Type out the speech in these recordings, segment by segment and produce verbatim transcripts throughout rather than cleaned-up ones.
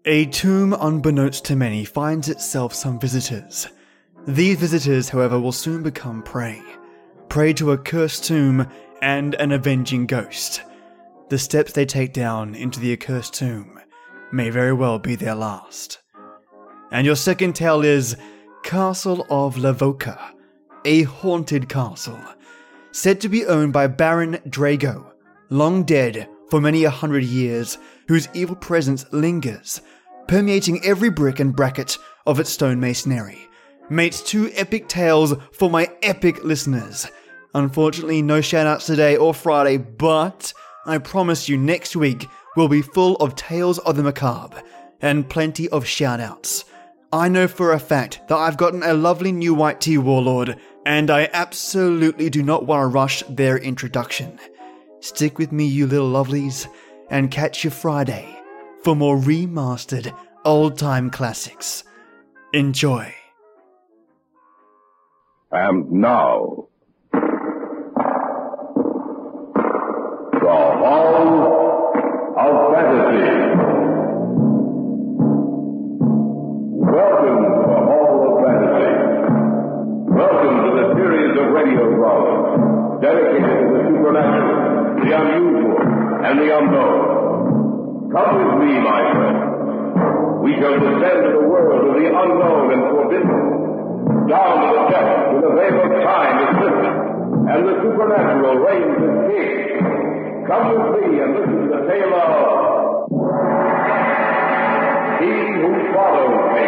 A tomb, unbeknownst to many, finds itself some visitors. These visitors, however, will soon become prey. Prey to a cursed tomb and an avenging ghost. The steps they take down into the accursed tomb may very well be their last. And your second tale is Castle of Lavoca, a haunted castle, said to be owned by Baron Drago, long dead for many a hundred years, whose evil presence lingers, permeating every brick and bracket of its stone masonry. Mates, two epic tales for my epic listeners. Unfortunately, no shoutouts today or Friday, but I promise you next week will be full of tales of the macabre and plenty of shoutouts. I know for a fact that I've gotten a lovely new white tea warlord, and I absolutely do not want to rush their introduction. Stick with me, you little lovelies, and catch you Friday for more remastered old-time classics. Enjoy. And now, the Hall of Fantasy. Welcome to the Hall of Fantasy. Welcome to the series of radio dramas dedicated to the supernatural, the unusual, and the unknown. Come with me, my friends. We shall descend to the world of the unknown and forbidden, down to the depths where the veil of time is lifted, and the supernatural reigns as king. Come with me and listen to the tale of He Who Follows Me.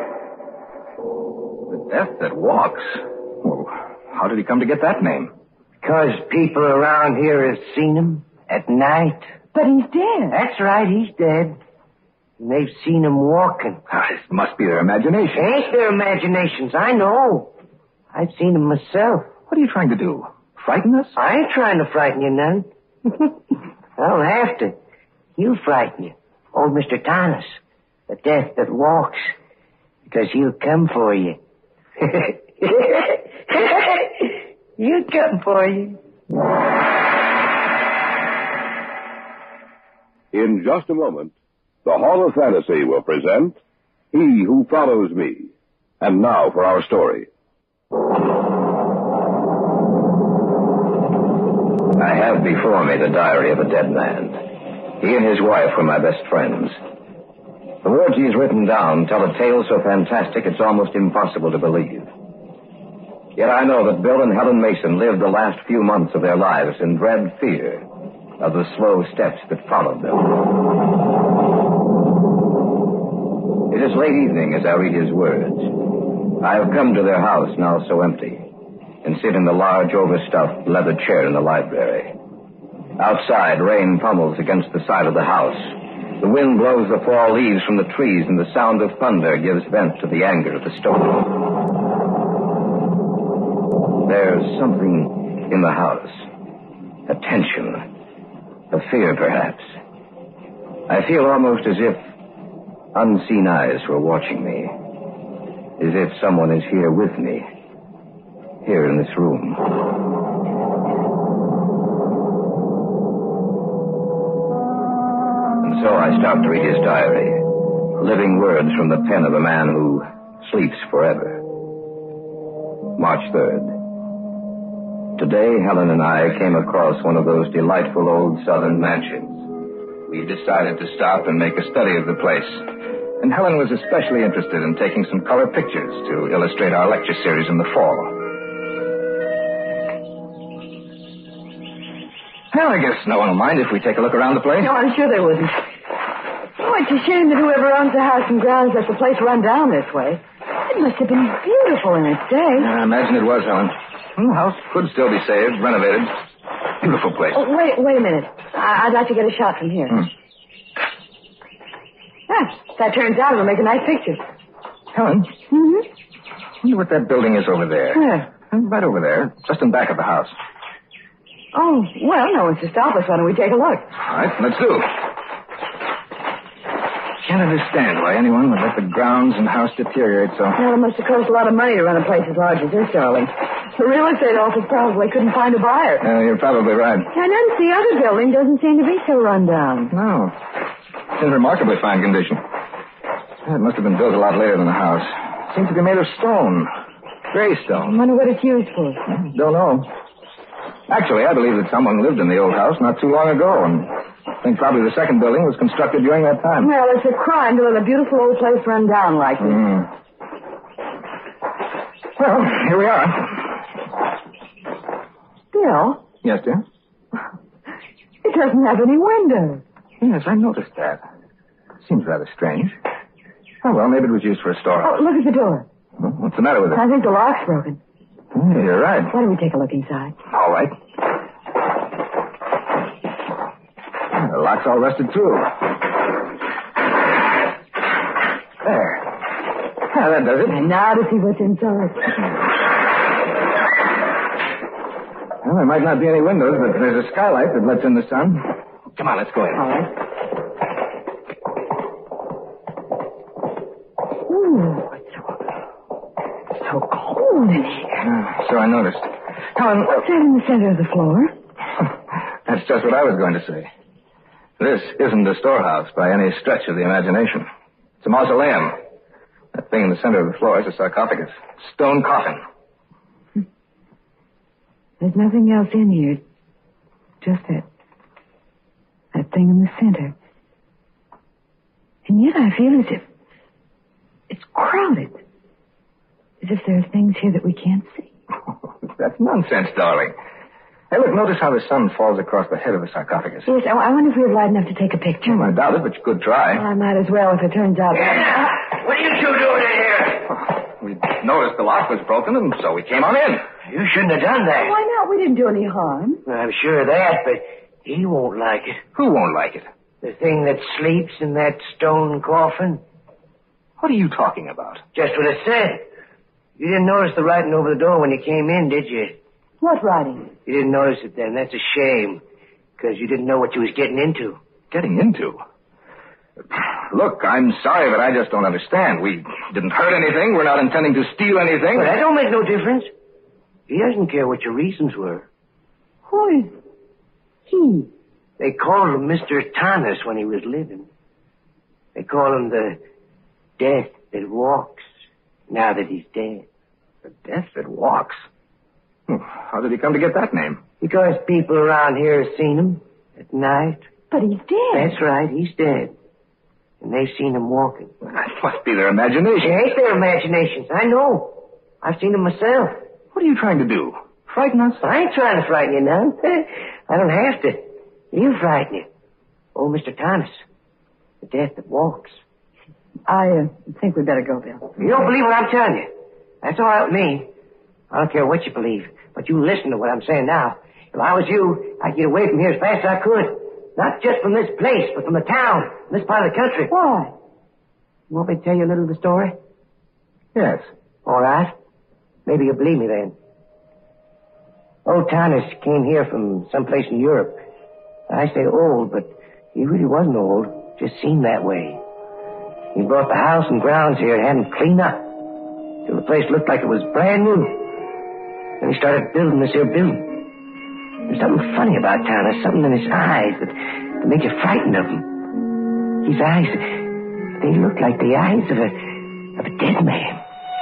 The Death That Walks? Well, how did he come to get that name? Because people around here have seen him at night. But he's dead. That's right, he's dead. And they've seen him walking. Ah, it must be their imagination. Ain't their imaginations, I know. I've seen him myself. What are you trying to do? Frighten us? I ain't trying to frighten you none. I don't have to. He'll frighten you. Old Mister Thomas, the Death That Walks. Because he'll come for you. He'll come for you. In just a moment, the Hall of Fantasy will present He Who Follows Me. And now for our story. I have before me the diary of a dead man. He and his wife were my best friends. The words he's written down tell a tale so fantastic it's almost impossible to believe. Yet I know that Bill and Helen Mason lived the last few months of their lives in dread fear of the slow steps that followed them. It is late evening as I read his words. I have come to their house, now so empty, and sit in the large, overstuffed leather chair in the library. Outside, rain pummels against the side of the house. The wind blows the fall leaves from the trees, and the sound of thunder gives vent to the anger of the storm. There's something in the house. A tension. A fear, perhaps. I feel almost as if unseen eyes were watching me. As if someone is here with me. Here in this room. And so I start to read his diary. Living words from the pen of a man who sleeps forever. March third. Today, Helen and I came across one of those delightful old southern mansions. We decided to stop and make a study of the place. And Helen was especially interested in taking some color pictures to illustrate our lecture series in the fall. Well, I guess no one will mind if we take a look around the place. No, I'm sure they wouldn't. Oh, it's a shame that whoever owns the house and grounds let the place run down this way. It must have been beautiful in its day. I imagine it was, Helen. The house could still be saved, renovated. Beautiful place. Oh, wait, wait a minute. I- I'd like to get a shot from here. Hmm. Ah, if that turns out, it'll make a nice picture. Helen, Mm-hmm. I wonder what that building is over there. Where? Right over there, just in back of the house. Oh, well, no one's to stop us. Why don't we take a look? All right, let's do. Can't understand why anyone would let the grounds and house deteriorate so. Well, it must have cost a lot of money to run a place as large as this, darling. The real estate office probably couldn't find a buyer. Uh, you're probably right. And then the other building doesn't seem to be so run down. No. It's in remarkably fine condition. It must have been built a lot later than the house. Seems to be made of stone. Gray I stone. wonder what it's used for. Don't know. Actually, I believe that someone lived in the old house not too long ago, and I think probably the second building was constructed during that time. Well, it's a crime to let a beautiful old place run down like this. Mm. Well, here we are. Bill, Yes, dear? it doesn't have any windows. Yes, I noticed that. Seems rather strange. Oh, well, maybe it was used for a Oh, storehouse. look at the door. Well, what's the matter with it? I think the lock's broken. Yeah, you're right. Why don't we take a look inside? All right. The lock's all rusted through. There. Ah, that does it. And now to see what's inside. Well, there might not be any windows, but there's a skylight that lets in the sun. Come on, let's go in. All right. Ooh, it's so, it's so cold in here. Ah, so I noticed. Come on. What's that in the center of the floor? That's just what I was going to say. This isn't a storehouse by any stretch of the imagination. It's a mausoleum. That thing in the center of the floor is a sarcophagus. Stone coffin. There's nothing else in here. Just that, that thing in the center. And yet I feel as if it's crowded. As if there are things here that we can't see. That's nonsense, darling. Hey, look, notice how the sun falls across the head of the sarcophagus. Yes, I, I wonder if we have light enough to take a picture. I doubt it, but you could try. Well, I might as well if it turns out... What are you two doing in here? We noticed the lock was broken, and so we came on in. You shouldn't have done that. Why not? We didn't do any harm. I'm sure of that, but he won't like it. Who won't like it? The thing that sleeps in that stone coffin. What are you talking about? Just what it said. You didn't notice the writing over the door when you came in, did you? What writing? You didn't notice it then. That's a shame. Because you didn't know what you was getting into. Getting into? Look, I'm sorry, but I just don't understand. We didn't hurt anything. We're not intending to steal anything. Well, that don't make no difference. He doesn't care what your reasons were. Who is he? They called him Mister Thomas when he was living. They call him the Death that Walks, now that he's dead. The Death that Walks? How did he come to get that name? Because people around here have seen him at night. But he's dead. That's right, he's dead. And they've seen him walking. That must be their imagination. It ain't their imaginations, I know. I've seen him myself. What are you trying to do? Frighten us? I ain't trying to frighten you now. I don't have to. You frighten you. Oh, Mister Thomas. The Death that Walks. I uh, think we'd better go, Bill. You don't believe what I'm telling you. That's all right with me. I don't care what you believe, but you listen to what I'm saying now. If I was you, I'd get away from here as fast as I could. Not just from this place, but from the town, from this part of the country. Why? You want me to tell you a little of the story? Yes. All right. Maybe you'll believe me then. Old Thomas came here from someplace in Europe. I say old, but he really wasn't old. Just seemed that way. He brought the house and grounds here and had them cleaned up till the place looked like it was brand new. Then he started building this here building. There's something funny about Thomas, something in his eyes that, that made you frightened of him. His eyes, they looked like the eyes of a of a dead man.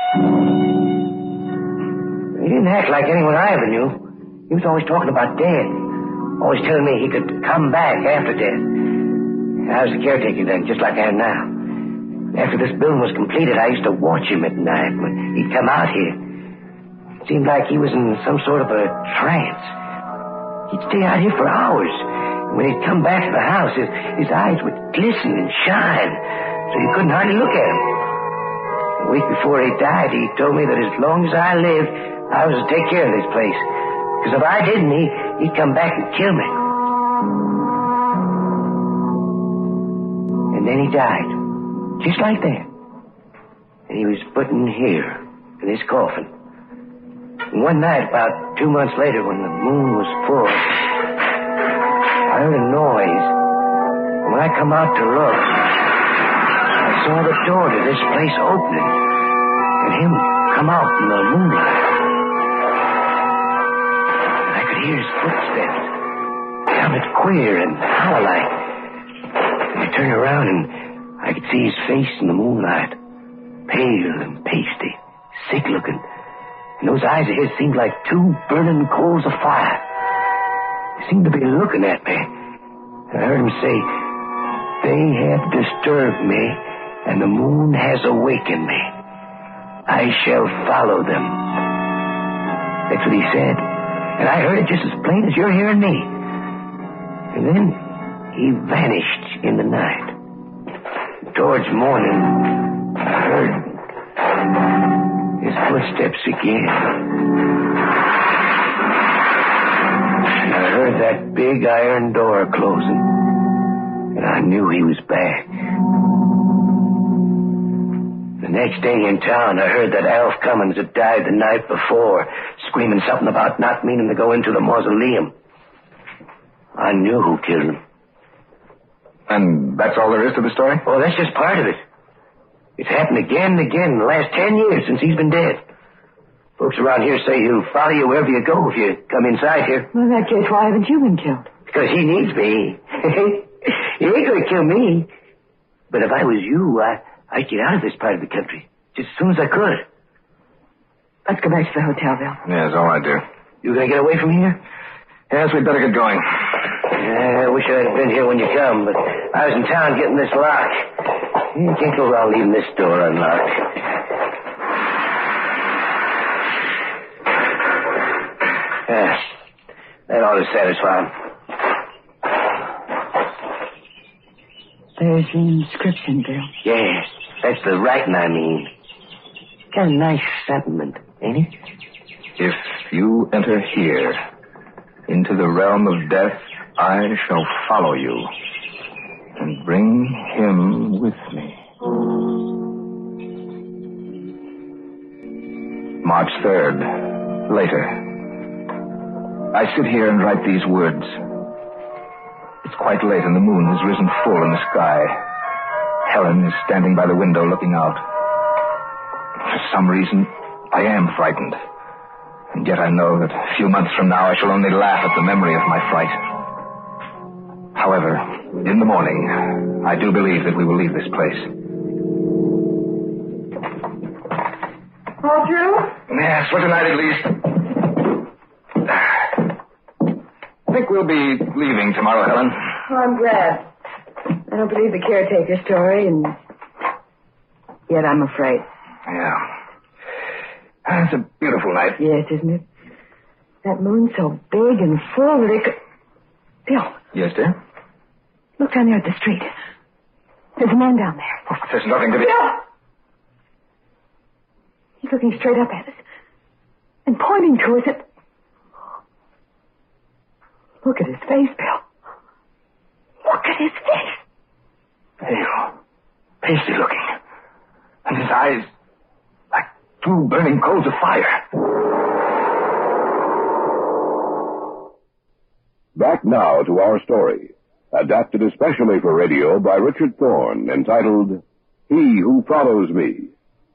He didn't act like anyone I ever knew. He was always talking about death. Always telling me he could come back after death. I was the caretaker then, just like I am now. After this building was completed, I used to watch him at night when he'd come out here. It seemed like he was in some sort of a trance. He'd stay out here for hours. And when he'd come back to the house, his, his eyes would glisten and shine, so you couldn't hardly look at him. A week before he died, he told me that as long as I lived, I was to take care of this place. Because if I didn't, he, he'd come back and kill me. And then he died. Just like that. And he was put in here, in this coffin. And one night, about two months later, when the moon was full, I heard a noise. And when I come out to look, I saw the door to this place opening, and him come out in the moonlight. And I could hear his footsteps. Sounded queer and hollow-like. And I turned around, and I could see his face in the moonlight, pale and pasty, sick-looking. And those eyes of his seemed like two burning coals of fire. They seemed to be looking at me. And I heard him say, "They have disturbed me, and the moon has awakened me. I shall follow them." That's what he said. And I heard it just as plain as you're hearing me. And then he vanished in the night. Towards morning, I heard his footsteps again. And I heard that big iron door closing. And I knew he was back. The next day in town, I heard that Alf Cummins had died the night before, screaming something about not meaning to go into the mausoleum. I knew who killed him. And that's all there is to the story? Oh, that's just part of it. It's happened again and again in the last ten years since he's been dead. Folks around here say he'll follow you wherever you go if you come inside here. Well, in that case, why haven't you been killed? Because he needs me. He ain't going to kill me. But if I was you, I, I'd get out of this part of the country just as soon as I could. Let's go back to the hotel, Bill. Yeah, that's all I do. You going to get away from here? Yes, we'd better get going. Yeah, I wish I'd have been here when you come, but I was in town getting this lock. You can't go around leaving this door unlocked. Yeah, that ought to satisfy him. There's the inscription, Bill. Yes, that's the writing, I mean. Got a nice sentiment, ain't it? If you enter here, into the realm of death, I shall follow you and bring him with me. March third, later. I sit here and write these words. It's quite late and the moon has risen full in the sky. Helen is standing by the window looking out. For some reason, I am frightened. And yet I know that a few months from now I shall only laugh at the memory of my fright. However, in the morning, I do believe that we will leave this place. All through? Yes, for tonight at least. I think we'll be leaving tomorrow, Helen. Oh, I'm glad. I don't believe the caretaker story, and yet I'm afraid. Yeah. It's a beautiful night. Yes, isn't it? That moon's so big and full that it could... Bill. Yes, dear? Look down there at the street. There's a man down there. Oh, there's nothing to be... Bill! He's looking straight up at us and pointing to us at... Look at his face, Bill. Look at his face. Pale. Pasty looking. And his eyes... like two burning coals of fire. Back now to our story, adapted especially for radio by Richard Thorne, entitled He Who Follows Me.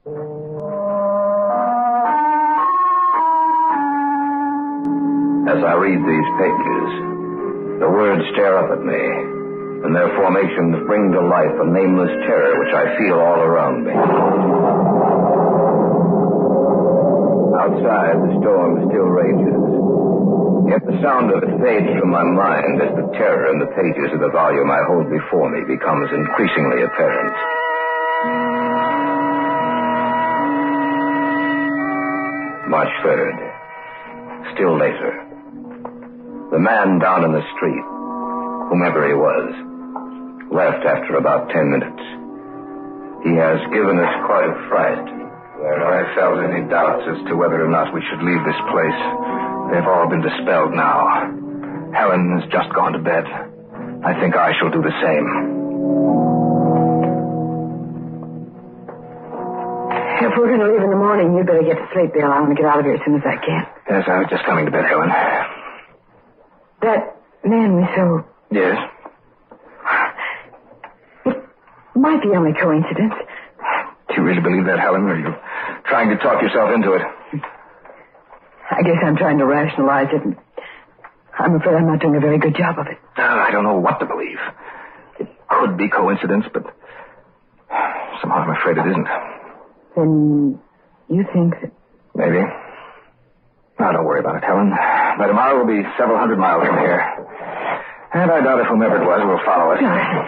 As I read these pages, the words stare up at me, and their formations bring to life a nameless terror which I feel all around me. Outside, the storm still rages, yet the sound of it fades from my mind as the terror in the pages of the volume I hold before me becomes increasingly apparent. March third. Still later. The man down in the street, whomever he was, left after about ten minutes. He has given us quite a fright. Where I felt any doubts as to whether or not we should leave this place, they've all been dispelled now. Helen has just gone to bed. I think I shall do the same. If we're going to leave in the morning, you'd better get to sleep, Bill. I want to get out of here as soon as I can. Yes, I was just coming to bed, Helen. That man we saw... Yes? It might be only coincidence. Do you really believe that, Helen, or are you trying to talk yourself into it? I guess I'm trying to rationalize it, and I'm afraid I'm not doing a very good job of it. Uh, I don't know what to believe. It could be coincidence, but somehow I'm afraid it isn't. Then you think that... Maybe. Now, don't worry about it, Helen. By tomorrow, we'll be several hundred miles from here. And I doubt if whomever it was will follow us.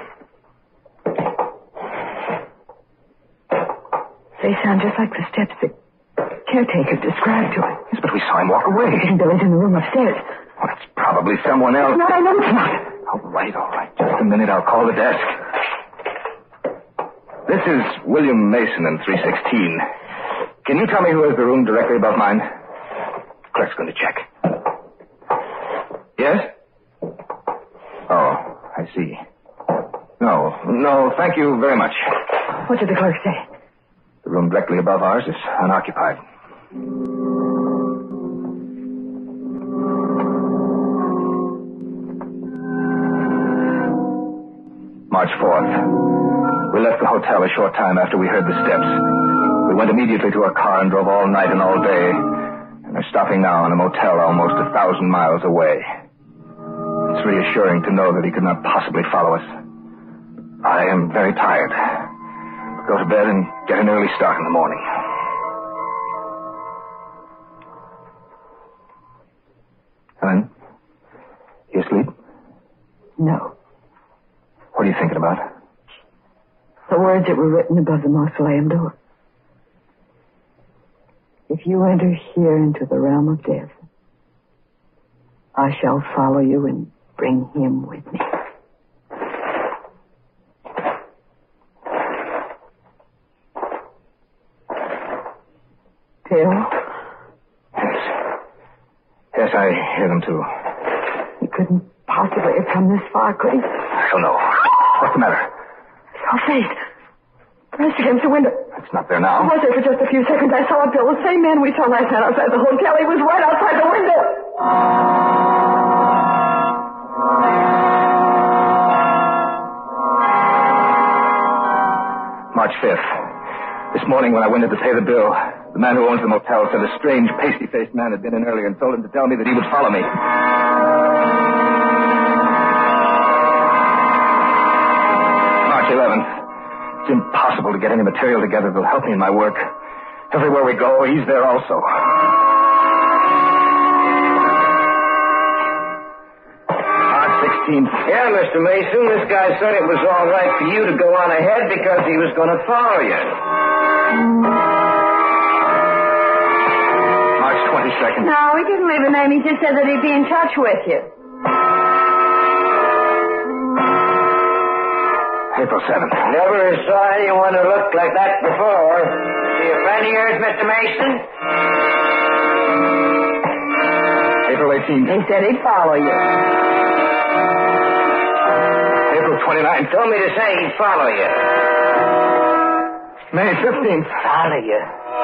They sound just like the steps the caretaker described to us. Yes, but we saw him walk away. Isn't Billy's in the room upstairs? Well, it's probably someone else. No, I know it's not. All right, all right. Just a minute. I'll call the desk. This is William Mason in three sixteen. Can you tell me who has the room directly above mine? Clerk's going to check. Yes? Oh, I see. No, no, thank you very much. What did the clerk say? The room directly above ours is unoccupied. March fourth. We left the hotel a short time after we heard the steps. We went immediately to our car and drove all night and all day. And are stopping now in a motel almost a thousand miles away. It's reassuring to know that he could not possibly follow us. I am very tired. Go to bed and get an early start in the morning. Helen, you asleep? No. What are you thinking about? The words that were written above the mausoleum door. If you enter here into the realm of death, I shall follow you and bring him with me. Phil? Yes. Yes, I hear them too. He couldn't possibly have come this far, could he? I don't know. What's the matter? Your face. Pressed against the window. It's not there now. I was there for just a few seconds. I saw it, Bill. The same man we saw last night outside the hotel. He was right outside the window. March fifth. This morning when I went in to pay the bill, the man who owns the motel said a strange, pasty-faced man had been in earlier and told him to tell me that he would follow me. March eleventh. It's impossible to get any material together that'll help me in my work. Everywhere we go, he's there also. March sixteenth. Yeah, Mister Mason, this guy said it was all right for you to go on ahead because he was going to follow you. March twenty-second. No, he didn't leave a name. He just said that he'd be in touch with you. April seventh. Never saw anyone who looked like that before. See a friend of yours, Mister Mason? April eighteenth. He said he'd follow you. April twenty-ninth. Told me to say he'd follow you. May fifteenth. Follow you.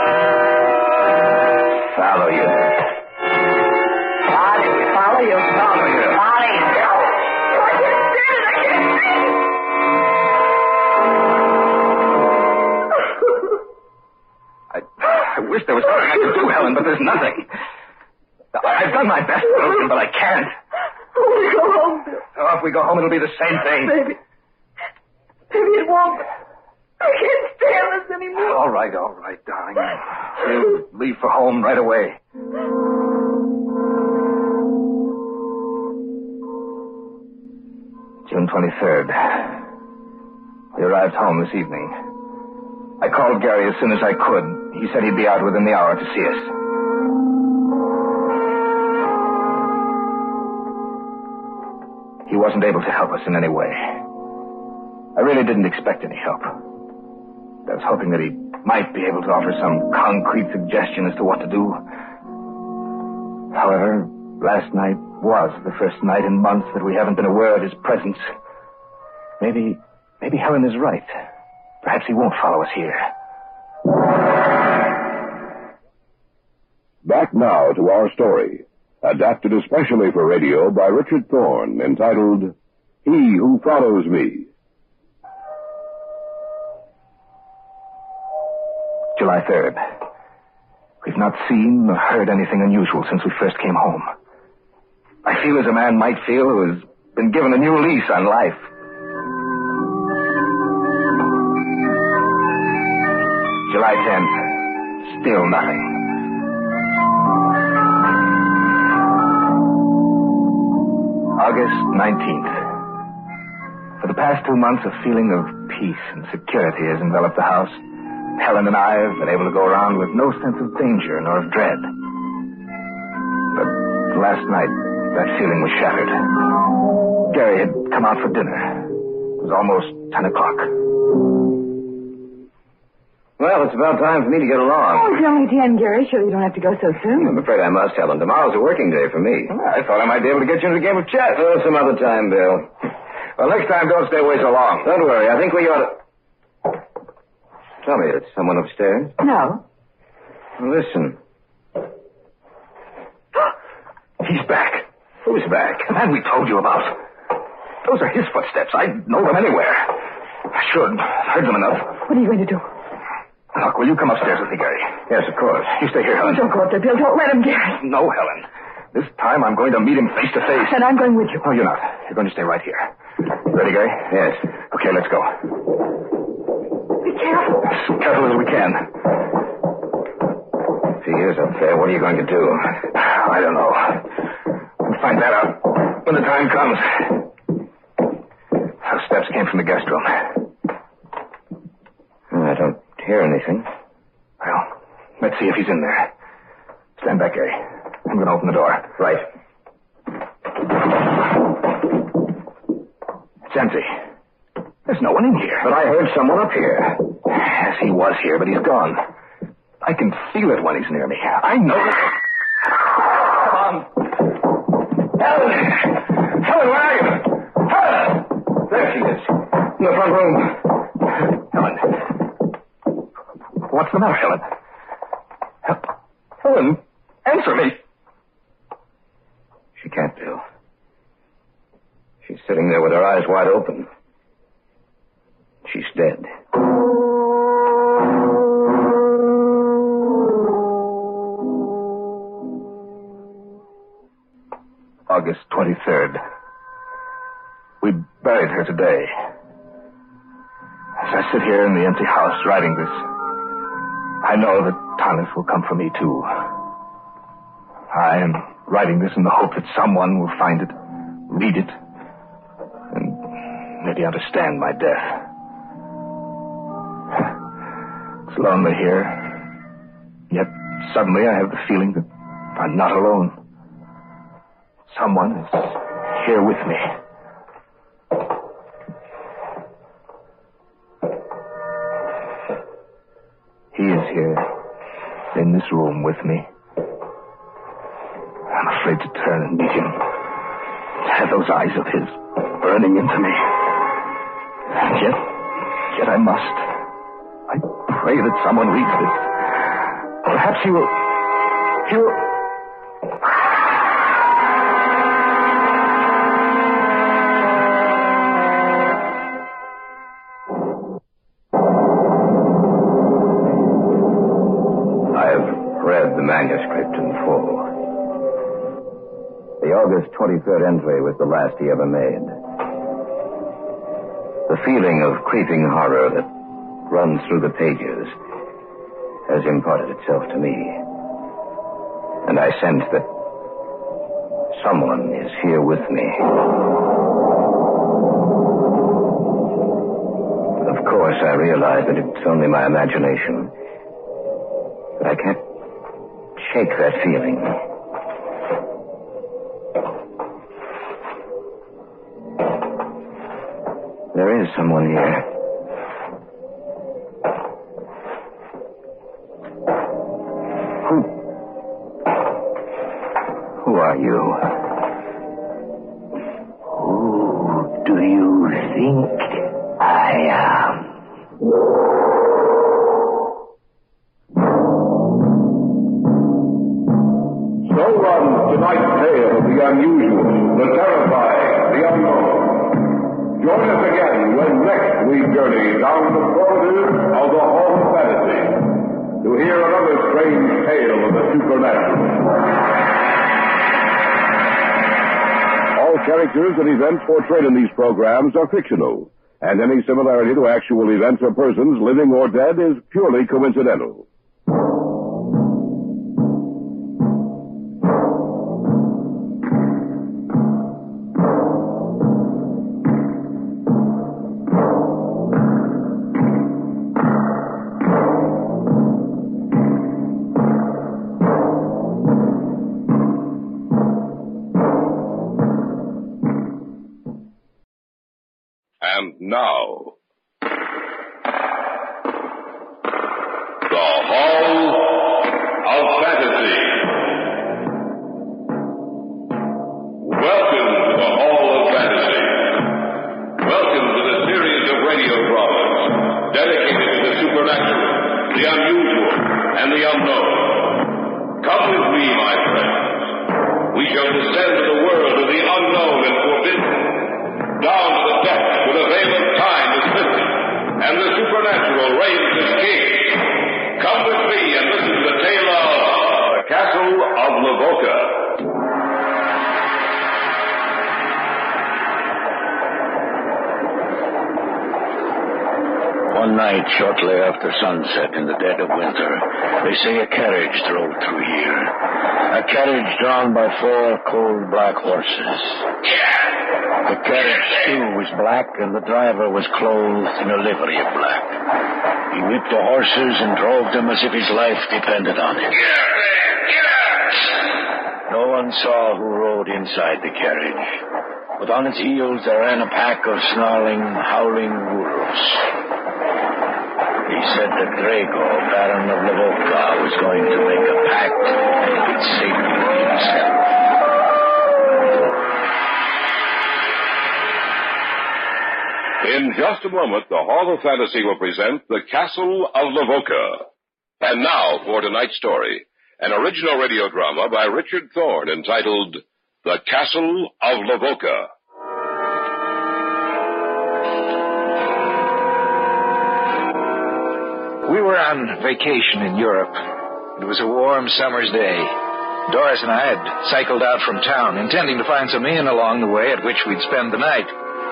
Follow you. Follow you. Follow you. Follow you. Follow you. I can't stand it. I can't stand it. I, I wish there was something I could do, Helen, but there's nothing. I've done my best, Wilson, but I can't. Oh, we go home, Bill. Oh, if we go home, it'll be the same thing. Maybe. Maybe it won't. I can't stand this anymore. All right, all right, darling. We'll leave for home right away. June twenty-third. We arrived home this evening. I called Gary as soon as I could. He said he'd be out within the hour to see us. He wasn't able to help us in any way. I really didn't expect any help. I was hoping that he might be able to offer some concrete suggestion as to what to do. However, last night was the first night in months that we haven't been aware of his presence. Maybe, maybe Helen is right. Perhaps he won't follow us here. Back now to our story, adapted especially for radio by Richard Thorne, entitled He Who Follows Me. July third. We've not seen or heard anything unusual since we first came home. I feel as a man might feel who has been given a new lease on life. July tenth. Still nothing. August nineteenth. For the past two months, a feeling of peace and security has enveloped the house. Helen and I have been able to go around with no sense of danger nor of dread. But last night, that feeling was shattered. Gary had come out for dinner. It was almost ten o'clock. Well, it's about time for me to get along. Oh, it's only ten, Gary. Sure you don't have to go so soon. I'm afraid I must, Helen. Tomorrow's a working day for me. I thought I might be able to get you into a game of chess. Oh, some other time, Bill. Well, next time, don't stay away so long. Don't worry. I think we ought to... Tell me, it's someone upstairs? No. Listen. He's back. Who's back? The man we told you about. Those are his footsteps. I know them anywhere. I should. I've heard them enough. What are you going to do? Look, will you come upstairs with me, Gary? Yes, of course. You stay here, Helen. Don't go up there, Bill. Don't let him, Gary. No, Helen. This time I'm going to meet him face to face. And I'm going with you. No, you're not. You're going to stay right here. Ready, Gary? Yes. Okay, let's go. Be careful. As careful as we can. If he is up there, what are you going to do? I don't know. We'll find that out when the time comes. Those steps came from the guest room. I don't hear anything. Well, let's see if he's in there. Stand back, Gary. I'm going to open the door. Right. It's empty. There's no one in here. But I heard someone up here. Yes, he was here, but he's gone. I can feel it when he's near me. I know it. Come on. Helen! Helen, where are you? Helen! There she is. In the front room. Helen. What's the matter, Helen? Hel- Helen, answer me. She can't, Bill. She's sitting there with her eyes wide open. She's dead. August twenty-third. We buried her today. As I sit here in the empty house writing this, I know that Thomas will come for me, too. I am writing this in the hope that someone will find it, read it, and maybe understand my death. It's lonely here, yet suddenly I have the feeling that I'm not alone. Someone is here with me. He is here, in this room with me. I'm afraid to turn and meet him. To have those eyes of his burning into me. And yet, yet I must. I pray that someone reads this. Perhaps he will... He will... Manuscript in full. The August twenty-third entry was the last he ever made. The feeling of creeping horror that runs through the pages has imparted itself to me. And I sense that someone is here with me. Of course, I realize that it's only my imagination. But I can't shake that feeling. There is someone here. Who... Who are you? Who do you think I am? So runs tonight's tale of the unusual, the terrifying, the unknown. Join us again when next we journey down the corridors of the Hall of Fantasy to hear another strange tale of the supernatural. All characters and events portrayed in these programs are fictional. and any similarity to actual events or persons, living or dead, is purely coincidental. And now, the Hall of Fantasy. Welcome to the Hall of Fantasy. Welcome to the series of radio dramas dedicated to the supernatural, the unusual, and the unknown. Come with me, my friends. We shall descend to the world of the unknown and forbidden, down to the depths where the veil of time is lifted, and the supernatural reigns as king. Come with me and listen to the tale of the Castle of Lavoca. One night, shortly after sunset in the dead of winter, they say a carriage drove through here. A carriage drawn by four cold black horses. The carriage, too, was black, and the driver was clothed in a livery of black. He whipped the horses and drove them as if his life depended on it. Get out there! Get out! No one saw who rode inside the carriage, but on its heels there ran a pack of snarling, howling wolves. He said that Drago, Baron of Lavoca, was going to make a pact with Satan himself. In just a moment, the Hall of Fantasy will present The Castle of Lavoca. And now for tonight's story, an original radio drama by Richard Thorne entitled The Castle of Lavoca. We were on vacation in Europe. It was a warm summer's day. Doris and I had cycled out from town, intending to find some inn along the way at which we'd spend the night.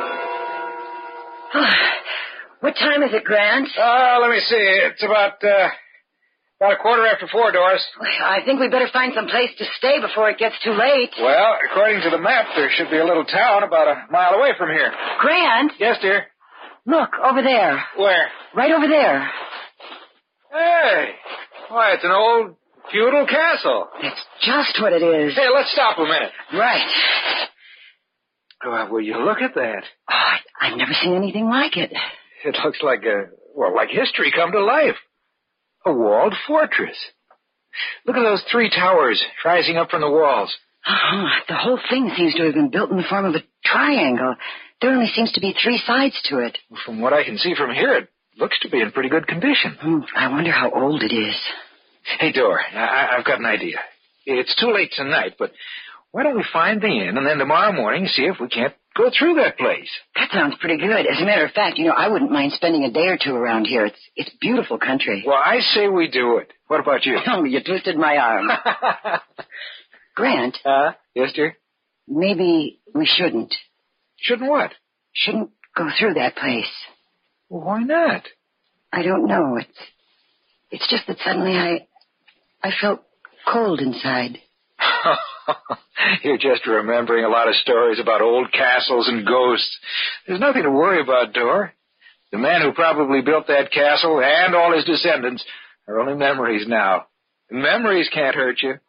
Oh, what time is it, Grant? Uh, let me see. It's about, uh, about a quarter after four, Doris. Well, I think we better find some place to stay before it gets too late. Well, according to the map, there should be a little town about a mile away from here. Grant? Yes, dear? Look, over there. Where? Right over there. Hey, why, it's an old feudal castle. That's just what it is. Hey, let's stop a minute. Right. Well, will you look at that? Oh, I, I've never seen anything like it. It looks like a, well, like history come to life. A walled fortress. Look at those three towers rising up from the walls. Oh, the whole thing seems to have been built in the form of a triangle. There only seems to be three sides to it. From what I can see from here, it looks to be in pretty good condition. Hmm, I wonder how old it is. Hey, Dor, I, I've got an idea. It's too late tonight, but why don't we find the inn and then tomorrow morning see if we can't go through that place? That sounds pretty good. As a matter of fact, you know, I wouldn't mind spending a day or two around here. It's it's beautiful country. Well, I say we do it. What about you? Oh, you twisted my arm. Grant. Uh, yes, dear? Maybe we shouldn't. Shouldn't what? Shouldn't go through that place. Well, why not? I don't know. It's it's just that suddenly I I felt cold inside. You're just remembering a lot of stories about old castles and ghosts. There's nothing to worry about, Dor. The man who probably built that castle and all his descendants are only memories now. And memories can't hurt you.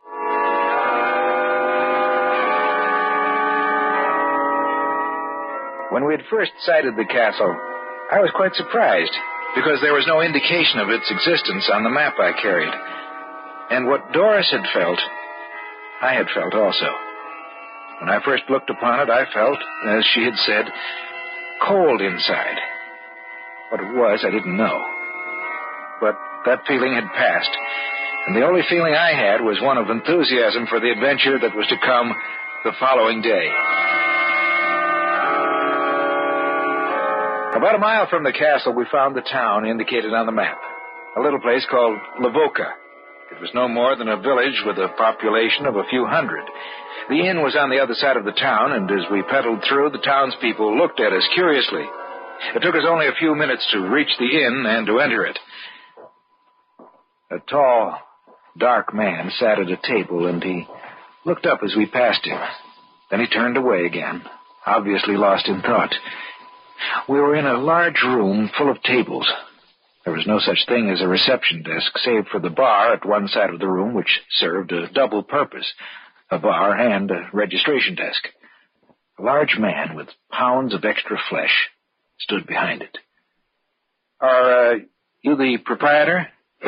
When we had first sighted the castle, I was quite surprised, because there was no indication of its existence on the map I carried. And what Doris had felt, I had felt also. When I first looked upon it, I felt, as she had said, cold inside. What it was, I didn't know. But that feeling had passed, and the only feeling I had was one of enthusiasm for the adventure that was to come the following day. About a mile from the castle, we found the town indicated on the map, a little place called Lavoca. It was no more than a village with a population of a few hundred. The inn was on the other side of the town, and as we pedaled through, the townspeople looked at us curiously. It took us only a few minutes to reach the inn and to enter it. A tall, dark man sat at a table, and he looked up as we passed him. Then he turned away again, obviously lost in thought. We were in a large room full of tables. There was no such thing as a reception desk, save for the bar at one side of the room, which served a double purpose, a bar and a registration desk. A large man with pounds of extra flesh stood behind it. Are uh, you the proprietor?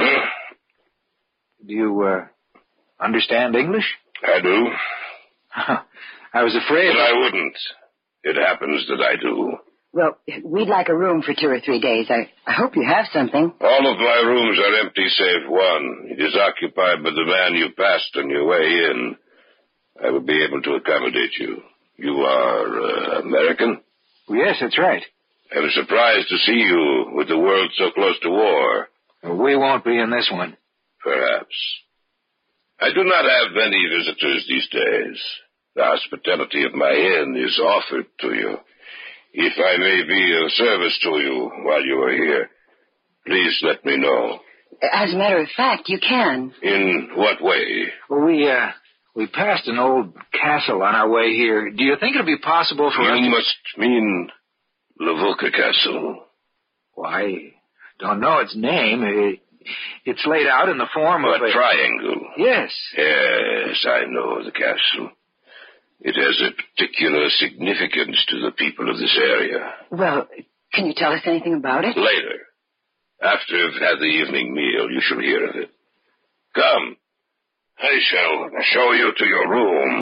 Do you uh, understand English? I do. I was afraid... But I wouldn't. It happens that I do. Well, we'd like a room for two or three days. I, I hope you have something. All of my rooms are empty save one. It is occupied by the man you passed on your way in. I will be able to accommodate you. You are uh, American? Yes, that's right. I'm surprised to see you with the world so close to war. We won't be in this one. Perhaps. I do not have many visitors these days. The hospitality of my inn is offered to you. If I may be of service to you while you are here, please let me know. As a matter of fact, you can. In what way? Well, we, uh, we passed an old castle on our way here. Do you think it'll be possible for you us to... You must mean Lavoca Castle. Why, don't know its name. It, it's laid out in the form a of a... triangle. Yes. Yes, I know the castle. It has a particular significance to the people of this area. Well, can you tell us anything about it? Later. After you've had the evening meal, you shall hear of it. Come. I shall show you to your room.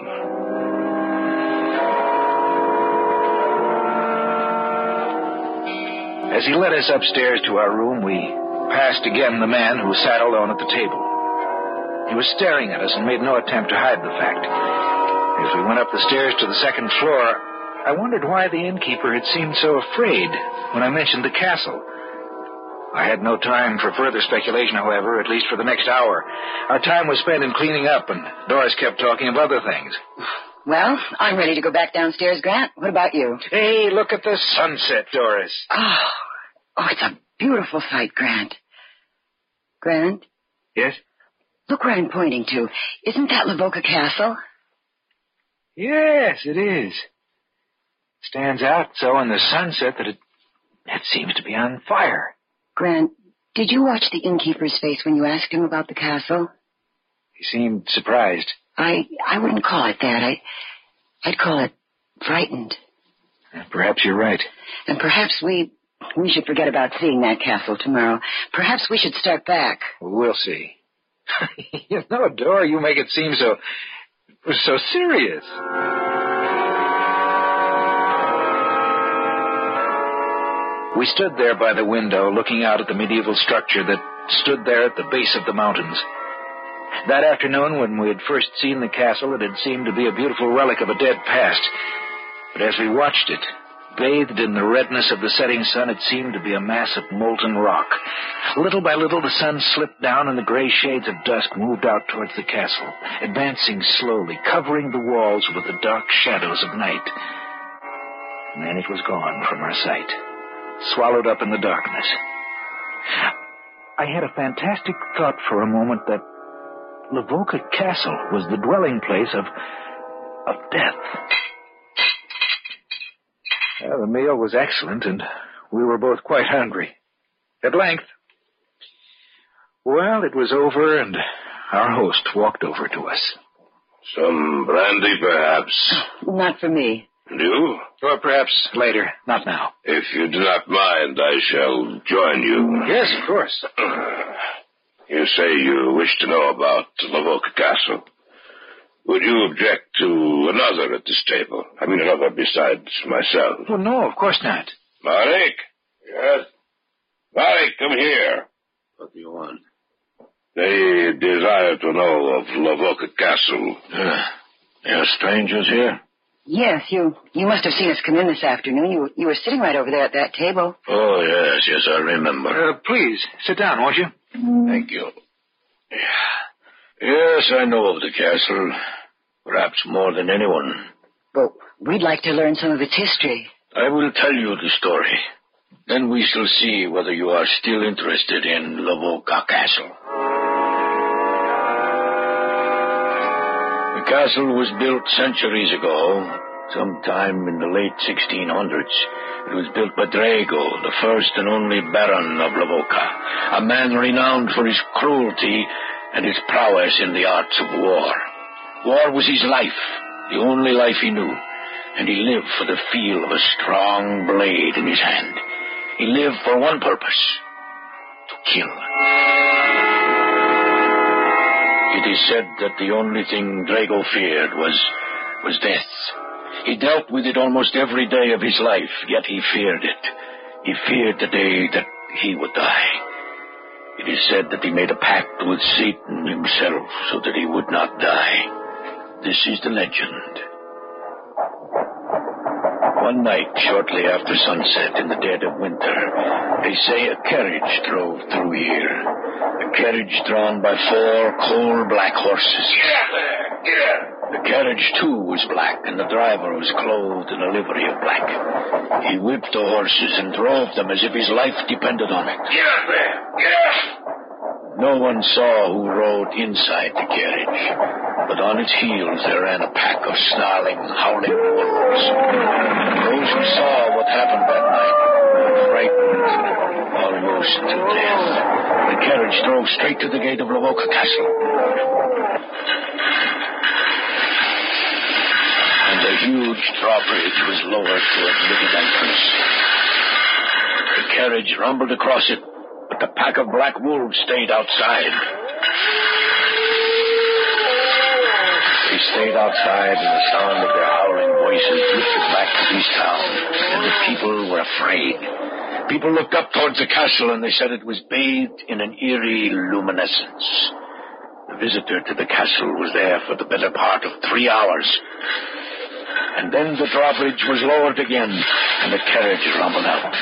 As he led us upstairs to our room, we passed again the man who sat alone at the table. He was staring at us and made no attempt to hide the fact. As we went up the stairs to the second floor, I wondered why the innkeeper had seemed so afraid when I mentioned the castle. I had no time for further speculation, however, at least for the next hour. Our time was spent in cleaning up, and Doris kept talking of other things. Well, I'm ready to go back downstairs, Grant. What about you? Hey, look at the sunset, Doris. Oh, oh, it's a beautiful sight, Grant. Grant? Yes? Look where I'm pointing to. Isn't that Lavoca Castle? Yes, it is. It stands out so in the sunset that it, it seems to be on fire. Grant, did you watch the innkeeper's face when you asked him about the castle? He seemed surprised. I I wouldn't call it that. I, I'd call it frightened. Perhaps you're right. And perhaps we we should forget about seeing that castle tomorrow. Perhaps we should start back. We'll see. You know, Dora, you make it seem so... so serious. We stood there by the window, looking out at the medieval structure that stood there at the base of the mountains. That afternoon, when we had first seen the castle, it had seemed to be a beautiful relic of a dead past. But as we watched it, bathed in the redness of the setting sun, it seemed to be a mass of molten rock. Little by little, the sun slipped down, and the gray shades of dusk moved out towards the castle, advancing slowly, covering the walls with the dark shadows of night. And then it was gone from our sight, swallowed up in the darkness. I had a fantastic thought for a moment that Lavoca Castle was the dwelling place of, of death. Well, the meal was excellent, and we were both quite hungry. At length, well, it was over, and our host walked over to us. Some brandy, perhaps? Not for me. You? Or perhaps later, not now. If you do not mind, I shall join you. Yes, of course. You say you wish to know about Lavoca Castle. Would you object to another at this table? I mean, another besides myself. Well, no, of course not. Marek? Yes? Marek, come here. What do you want? They desire to know of Lavoca Castle. Uh, there are strangers here? Yes, you you must have seen us come in this afternoon. You you were sitting right over there at that table. Oh, yes, yes, I remember. Uh, please, sit down, won't you? Thank you. Yes, I know of the castle. Perhaps more than anyone. But we'd like to learn some of its history. I will tell you the story. Then we shall see whether you are still interested in Lavoca Castle. The castle was built centuries ago, sometime in the late sixteen hundreds. It was built by Drago, the first and only Baron of Lavoca, a man renowned for his cruelty and his prowess in the arts of war. War was his life, the only life he knew, and he lived for the feel of a strong blade in his hand. He lived for one purpose, to kill. It is said that the only thing Drago feared was, was death. He dealt with it almost every day of his life, yet he feared it. He feared the day that he would die. It is said that he made a pact with Satan himself so that he would not die. This is the legend. One night, shortly after sunset in the dead of winter, they say a carriage drove through here. A carriage drawn by four coal-black horses. Get out there! Get out! The carriage, too, was black, and the driver was clothed in a livery of black. He whipped the horses and drove them as if his life depended on it. Get out there! Get out! No one saw who rode inside the carriage, but on its heels there ran a pack of snarling, howling wolves. Those who saw what happened that night were frightened almost to death. The carriage drove straight to the gate of Lavoca Castle. And a huge drawbridge was lowered to admit its entrance. The carriage rumbled across it, but the pack of black wolves stayed outside. They stayed outside, and the sound of their howling voices drifted back to this town, and the people were afraid. People looked up towards the castle, and they said it was bathed in an eerie luminescence. The visitor to the castle was there for the better part of three hours. And then the drawbridge was lowered again, and the carriage rumbled out.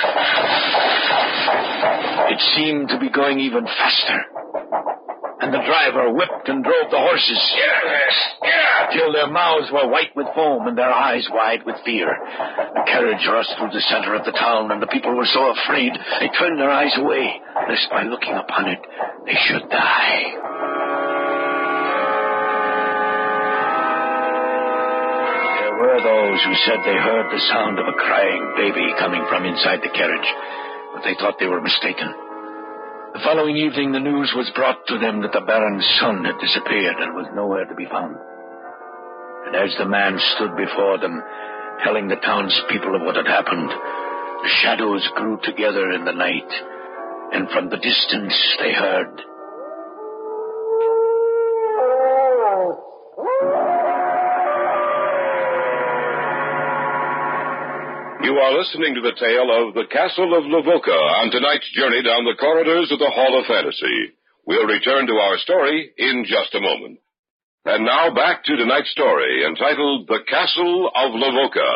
It seemed to be going even faster. And the driver whipped and drove the horses. Get out there! Get out! Till their mouths were white with foam and their eyes wide with fear. The carriage rushed through the center of the town, and the people were so afraid they turned their eyes away, lest by looking upon it they should die. There were those who said they heard the sound of a crying baby coming from inside the carriage, but they thought they were mistaken. The following evening, the news was brought to them that the Baron's son had disappeared and was nowhere to be found. And as the man stood before them, telling the townspeople of what had happened, the shadows grew together in the night, and from the distance they heard... You are listening to the tale of The Castle of Lavoca on tonight's journey down the corridors of the Hall of Fantasy. We'll return to our story in just a moment. And now back to tonight's story, entitled The Castle of Lavoca.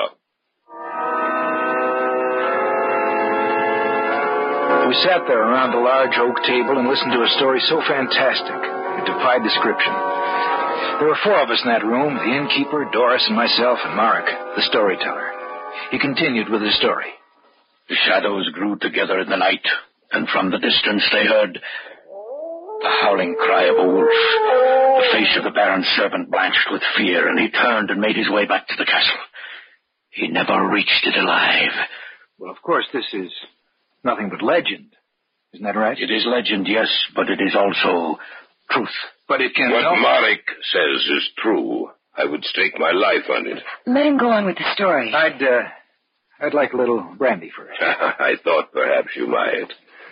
We sat there around a large oak table and listened to a story so fantastic it defied description. There were four of us in that room, the innkeeper, Doris, and myself, and Marek, the storyteller. He continued with his story. The shadows grew together in the night, and from the distance they heard the howling cry of a wolf. The face of the Baron's servant blanched with fear, and he turned and made his way back to the castle. He never reached it alive. Well, of course, this is nothing but legend. Isn't that right? It is legend, yes, but it is also truth. But it can... What help. Marek says is true. I would stake my life on it. Let him go on with the story. I'd, uh, I'd like a little brandy first. I thought perhaps you might.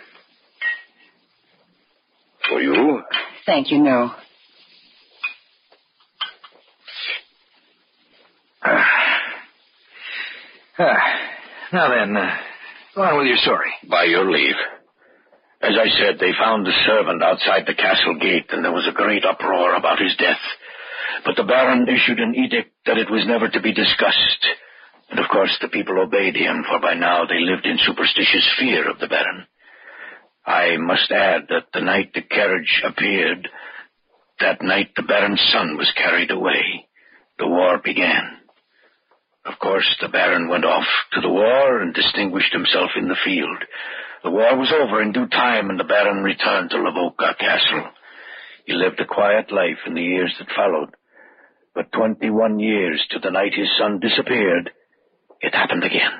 For you? Thank you, no. Ah. Ah. Now then, uh, go on with your story. By your leave. As I said, they found the servant outside the castle gate, and there was a great uproar about his death. But the Baron issued an edict that it was never to be discussed. And of course the people obeyed him, for by now they lived in superstitious fear of the Baron. I must add that the night the carriage appeared, that night the Baron's son was carried away. The war began. Of course, the Baron went off to the war and distinguished himself in the field. The war was over in due time, and the Baron returned to Lavoca Castle. He lived a quiet life in the years that followed. But twenty-one years to the night his son disappeared, it happened again.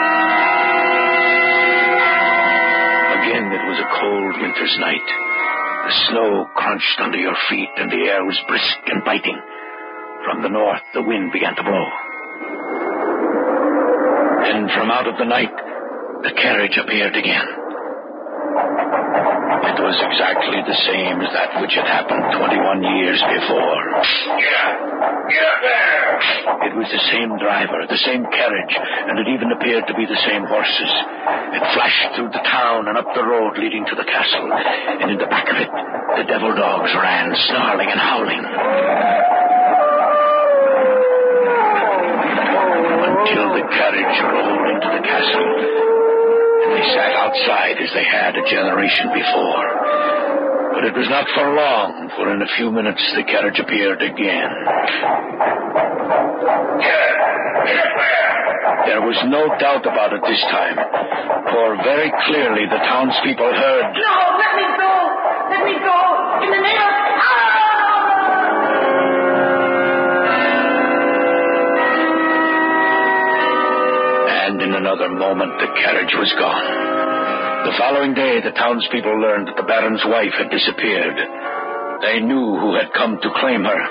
Again, it was a cold winter's night. The snow crunched under your feet, and the air was brisk and biting. From the north, the wind began to blow. Then, from out of the night, the carriage appeared again. It was exactly the same as that which had happened twenty-one years before. Get up! Get up there! It was the same driver, the same carriage, and it even appeared to be the same horses. It flashed through the town and up the road leading to the castle, and in the back of it, the devil dogs ran, snarling and howling. Until the carriage rolled into the castle, and they sat outside as they had a generation before. But it was not for long, for in a few minutes the carriage appeared again. There was no doubt about it this time, for very clearly the townspeople heard, "No, let me go! Let me go! In the name of... And in another moment the carriage was gone. The following day, the townspeople learned that the Baron's wife had disappeared. They knew who had come to claim her.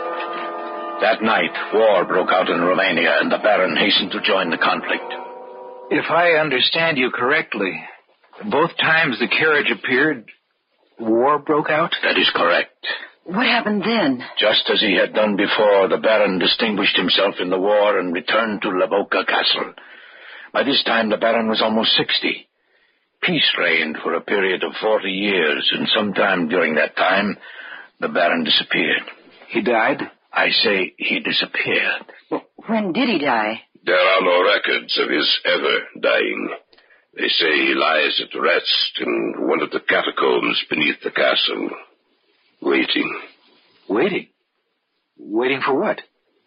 That night, war broke out in Romania, and the Baron hastened to join the conflict. If I understand you correctly, both times the carriage appeared, war broke out? That is correct. What happened then? Just as he had done before, the Baron distinguished himself in the war and returned to Lavoca Castle. By this time, the Baron was almost sixty. Peace reigned for a period of forty years, and sometime during that time, the Baron disappeared. He died? I say he disappeared. When did he die? There are no records of his ever dying. They say he lies at rest in one of the catacombs beneath the castle, waiting. Waiting? Waiting for what?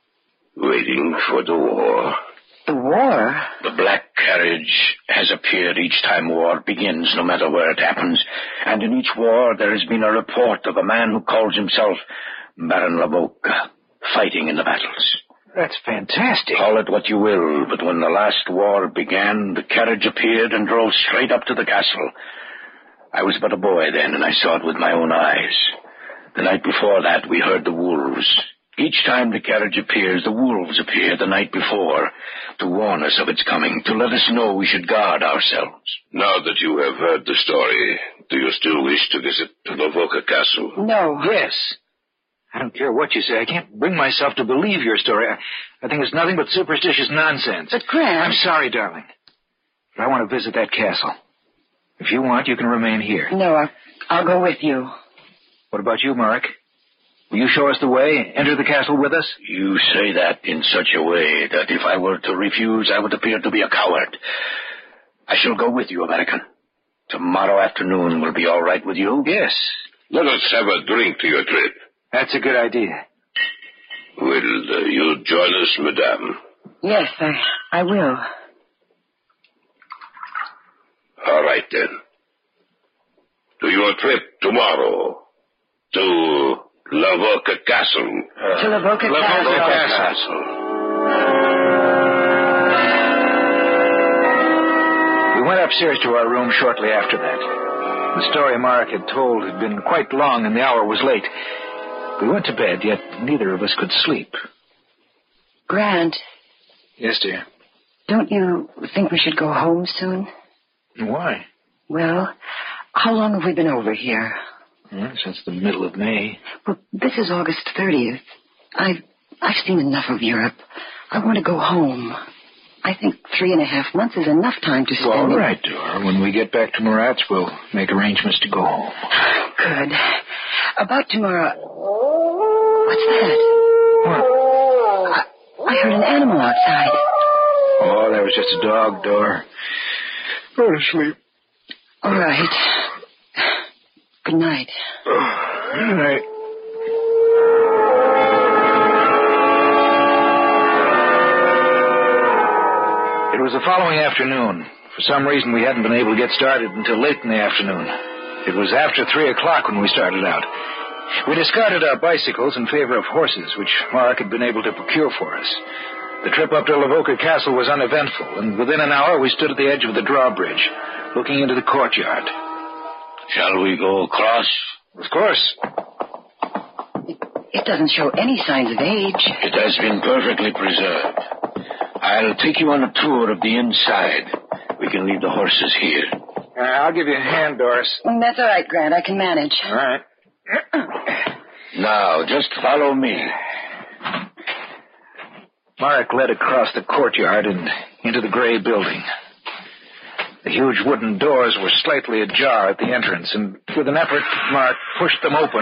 Waiting for the war. The war? The black carriage has appeared each time war begins, no matter where it happens. And in each war there has been a report of a man who calls himself Baron Lavoca, fighting in the battles. That's fantastic. Call it what you will, but when the last war began, the carriage appeared and drove straight up to the castle. I was but a boy then, and I saw it with my own eyes. The night before that, we heard the wolves. Each time the carriage appears, the wolves appear the night before, to warn us of its coming, to let us know we should guard ourselves. Now that you have heard the story, do you still wish to visit Lavoca Castle? No. Yes. I don't care what you say. I can't bring myself to believe your story. I, I think it's nothing but superstitious nonsense. But, Grant... I'm sorry, darling. But I want to visit that castle. If you want, you can remain here. No, I, I'll go with you. What about you, Mark? Will you show us the way? Enter the castle with us? You say that in such a way that if I were to refuse, I would appear to be a coward. I shall go with you, American. Tomorrow afternoon will be all right with you? Yes. Let us have a drink to your trip. That's a good idea. Will uh, you join us, madame? Yes, I, I will. All right, then. To your trip tomorrow. To Lavoca Castle. Uh, to Lavoca Castle. Castle. We went upstairs to our room shortly after that. The story Mark had told had been quite long, and the hour was late. We went to bed, yet neither of us could sleep. Grant. Yes, dear? Don't you think we should go home soon? Why? Well, how long have we been over here? Well, since the middle of May. Well, this is August thirtieth. I've, I've seen enough of Europe. I want to go home. I think three and a half months is enough time to spend... Well, all right, Dora. When we get back to Marat's, we'll make arrangements to go home. Good. About tomorrow... What's that? What? I, I heard an animal outside. Oh, that was just a dog, Dora. Go to sleep. All right. Good night. Good night. was the following afternoon. For some reason, we hadn't been able to get started until late in the afternoon. It was after three o'clock when we started out. We discarded our bicycles in favor of horses, which Mark had been able to procure for us. The trip up to Lavoca Castle was uneventful, and within an hour we stood at the edge of the drawbridge, looking into the courtyard. Shall we go across? Of course. It doesn't show any signs of age. It has been perfectly preserved. I'll take you on a tour of the inside. We can leave the horses here. Uh, I'll give you a hand, Doris. Mm, That's all right, Grant. I can manage. All right. Now, just follow me. Mark led across the courtyard and into the gray building. The huge wooden doors were slightly ajar at the entrance, and with an effort, Mark pushed them open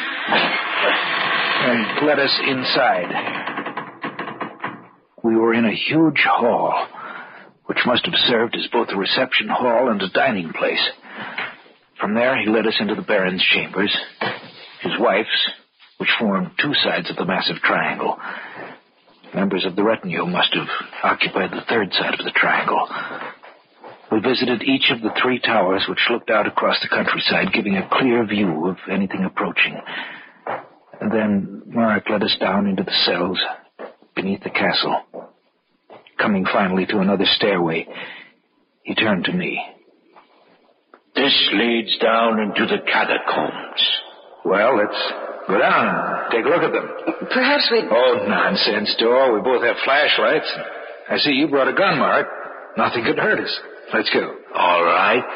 and led us inside. We were in a huge hall, which must have served as both a reception hall and a dining place. From there, he led us into the Baron's chambers, his wife's, which formed two sides of the massive triangle. Members of the retinue must have occupied the third side of the triangle. We visited each of the three towers which looked out across the countryside, giving a clear view of anything approaching. And then Mark led us down into the cells beneath the castle. Coming finally to another stairway, he turned to me. This leads down into the catacombs. Well, let's go down and take a look at them. Perhaps we... Oh, nonsense, Dor. We both have flashlights. I see you brought a gun, Mark. Nothing could hurt us. Let's go. All right.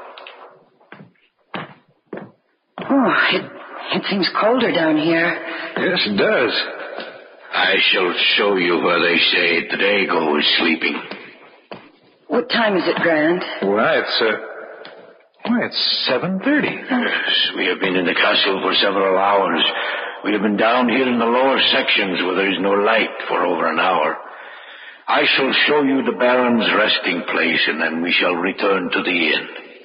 Oh, it, it seems colder down here. Yes, it does. I shall show you where they say Drago is sleeping. What time is it, Grant? Well, it's, uh... Well, it's seven thirty. Yes, we have been in the castle for several hours. We have been down here in the lower sections where there is no light for over an hour. I shall show you the Baron's resting place, and then we shall return to the inn.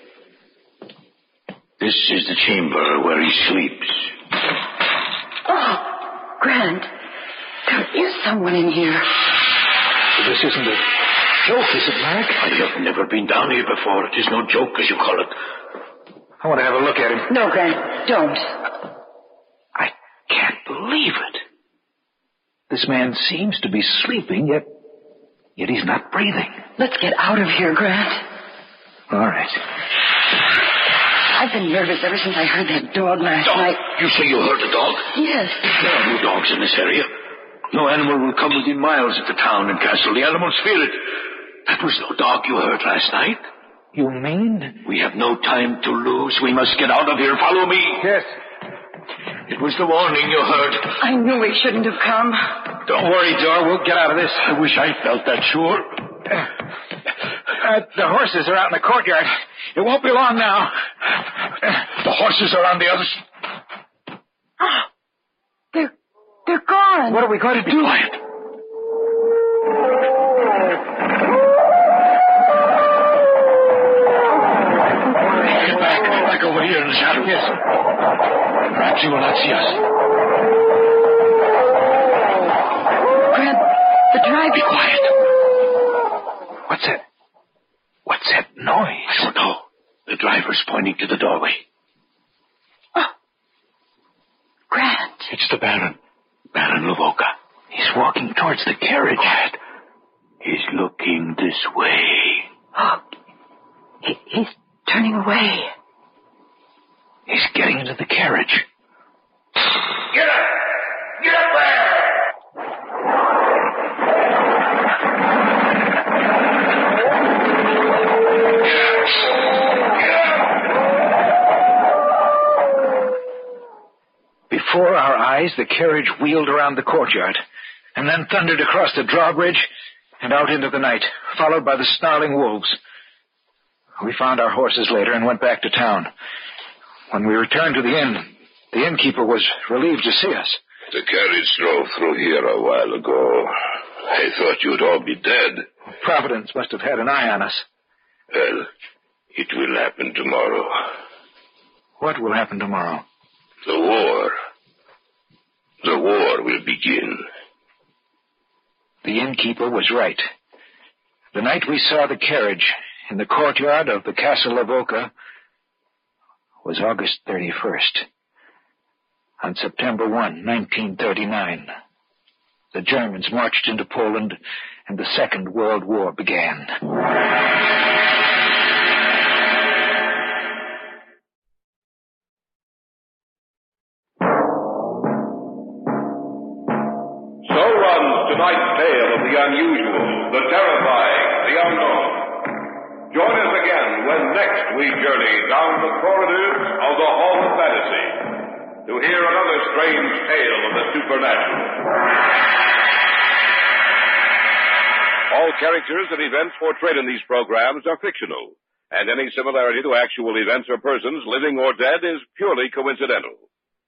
This is the chamber where he sleeps. Oh, Grant, there is someone in here. This isn't a joke, is it, Mark? I have never been down here before. It is no joke, as you call it. I want to have a look at him. No, Grant, don't. I can't believe it. This man seems to be sleeping, yet... Yet he's not breathing. Let's get out of here, Grant. All right. I've been nervous ever since I heard that dog last Dog? night. You say you heard a dog? Yes. There are no dogs in this area. No animal will come within miles of the town and castle. The animals fear it. That was no dog you heard last night. You mean? We have no time to lose. We must get out of here. Follow me. Yes. It was the warning you heard. I knew we shouldn't have come. Don't worry, Dor. We'll get out of this. I wish I felt that sure. Uh, the horses are out in the courtyard. It won't be long now. The horses are on the other side. Oh, they're, they're gone. What are we going to do? Be quiet. Get back. Back over here in the shadow. Yes. Perhaps he will not see us. Grant, the drive... Be quiet. What's that? What's that noise? I don't know. The driver's pointing to the doorway. Oh. Grant. It's the Baron. Baron Lavoca. He's walking towards the carriage. Quiet. He's looking this way. Oh. He, he's turning away. He's getting into the carriage. Get up! Get up there! Before our eyes, the carriage wheeled around the courtyard, and then thundered across the drawbridge and out into the night, followed by the snarling wolves. We found our horses later and went back to town. When we returned to the inn, the innkeeper was relieved to see us. The carriage drove through here a while ago. I thought you'd all be dead. Providence must have had an eye on us. Well, it will happen tomorrow. What will happen tomorrow? The war. The war will begin. The innkeeper was right. The night we saw the carriage in the courtyard of the Castle Lavoca was August thirty-first. On September first, nineteen thirty-nine, the Germans marched into Poland and the Second World War began. So runs tonight's tale of the unusual, the terrifying, the unknown. Join us again when next we journey down the corridors of the Hall of Fantasy to hear another strange tale of the supernatural. All characters and events portrayed in these programs are fictional, and any similarity to actual events or persons, living or dead, is purely coincidental.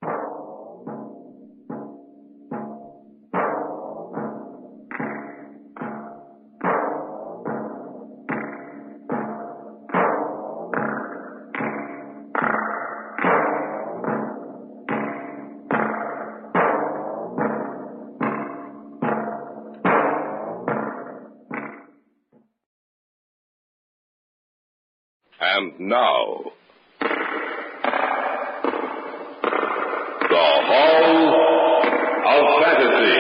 And now, the Hall of Fantasy.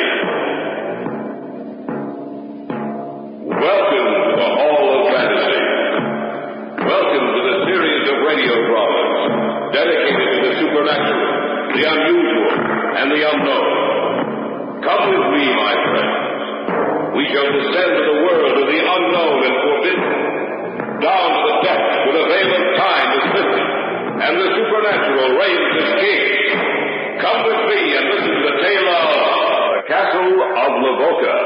Welcome to the Hall of Fantasy. Welcome to the series of radio dramas dedicated to the supernatural, the unusual, and the unknown. Come with me, my friends. We shall descend to the world of the unknown and forbidden, down to the depths where the veil of time is lifted, and the supernatural reigns as king. Come with me and listen to the tale of the Castle of Lavoca.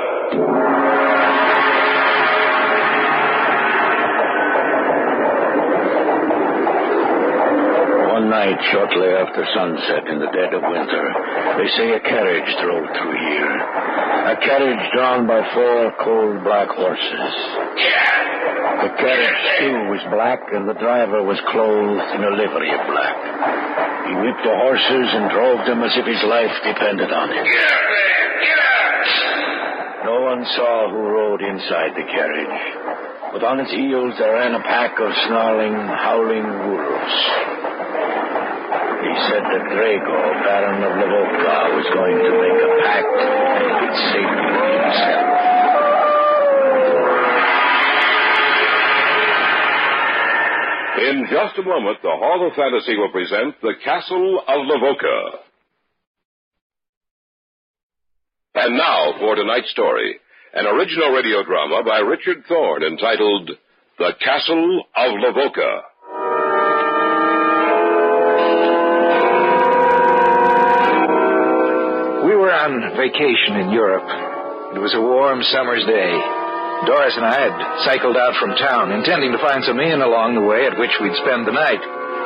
One night, shortly after sunset in the dead of winter, they say a carriage drove through here. A carriage drawn by four cold black horses. The carriage, too, was black, and the driver was clothed in a livery of black. He whipped the horses and drove them as if his life depended on it. Get out there! Get out! No one saw who rode inside the carriage, but on its heels there ran a pack of snarling, howling wolves. He said that Drago, Baron of Lavoca, was going to make a pact with Satan himself. In just a moment, the Hall of Fantasy will present the Castle of Lavoca. And now for tonight's story, an original radio drama by Richard Thorne entitled The Castle of Lavoca. We were on vacation in Europe. It was a warm summer's day. Doris and I had cycled out from town, intending to find some inn along the way at which we'd spend the night.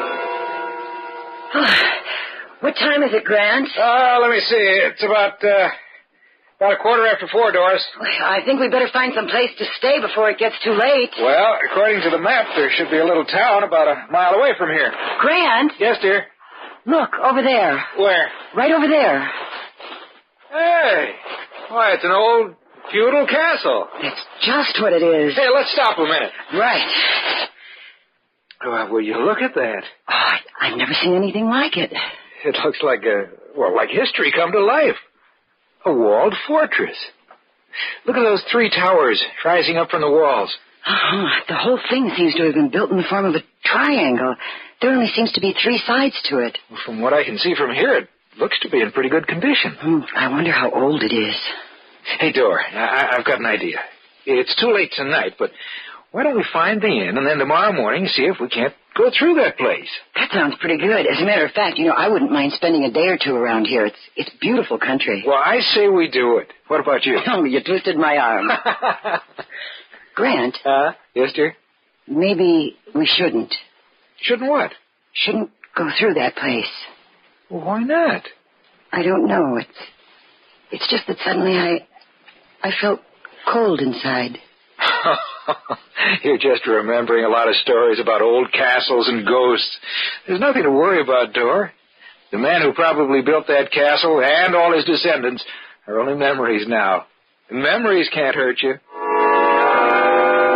Oh, what time is it, Grant? Uh, let me see. It's about, uh, about a quarter after four, Doris. Well, I think we better find some place to stay before it gets too late. Well, according to the map, there should be a little town about a mile away from here. Grant? Yes, dear? Look, over there. Where? Right over there. Hey, why, it's an old feudal castle. That's just what it is. Hey, let's stop a minute. Right. Uh, will you look at that? Oh, I, I've never seen anything like it. It looks like a, well, like history come to life. A walled fortress. Look at those three towers rising up from the walls. Uh-huh. The whole thing seems to have been built in the form of a triangle. There only seems to be three sides to it. Well, from what I can see from here, it looks to be in pretty good condition. Hmm, I wonder how old it is. Hey, Dor, I- I've got an idea. It's too late tonight, but why don't we find the inn and then tomorrow morning see if we can't go through that place? That sounds pretty good. As a matter of fact, you know, I wouldn't mind spending a day or two around here. It's it's beautiful country. Well, I say we do it. What about you? Oh, you twisted my arm. Grant. Uh, yes, dear? Maybe we shouldn't. Shouldn't what? Shouldn't go through that place. Well, why not? I don't know. It's it's just that suddenly I I felt cold inside. You're just remembering a lot of stories about old castles and ghosts. There's nothing to worry about, Dor. The man who probably built that castle and all his descendants are only memories now. And memories can't hurt you.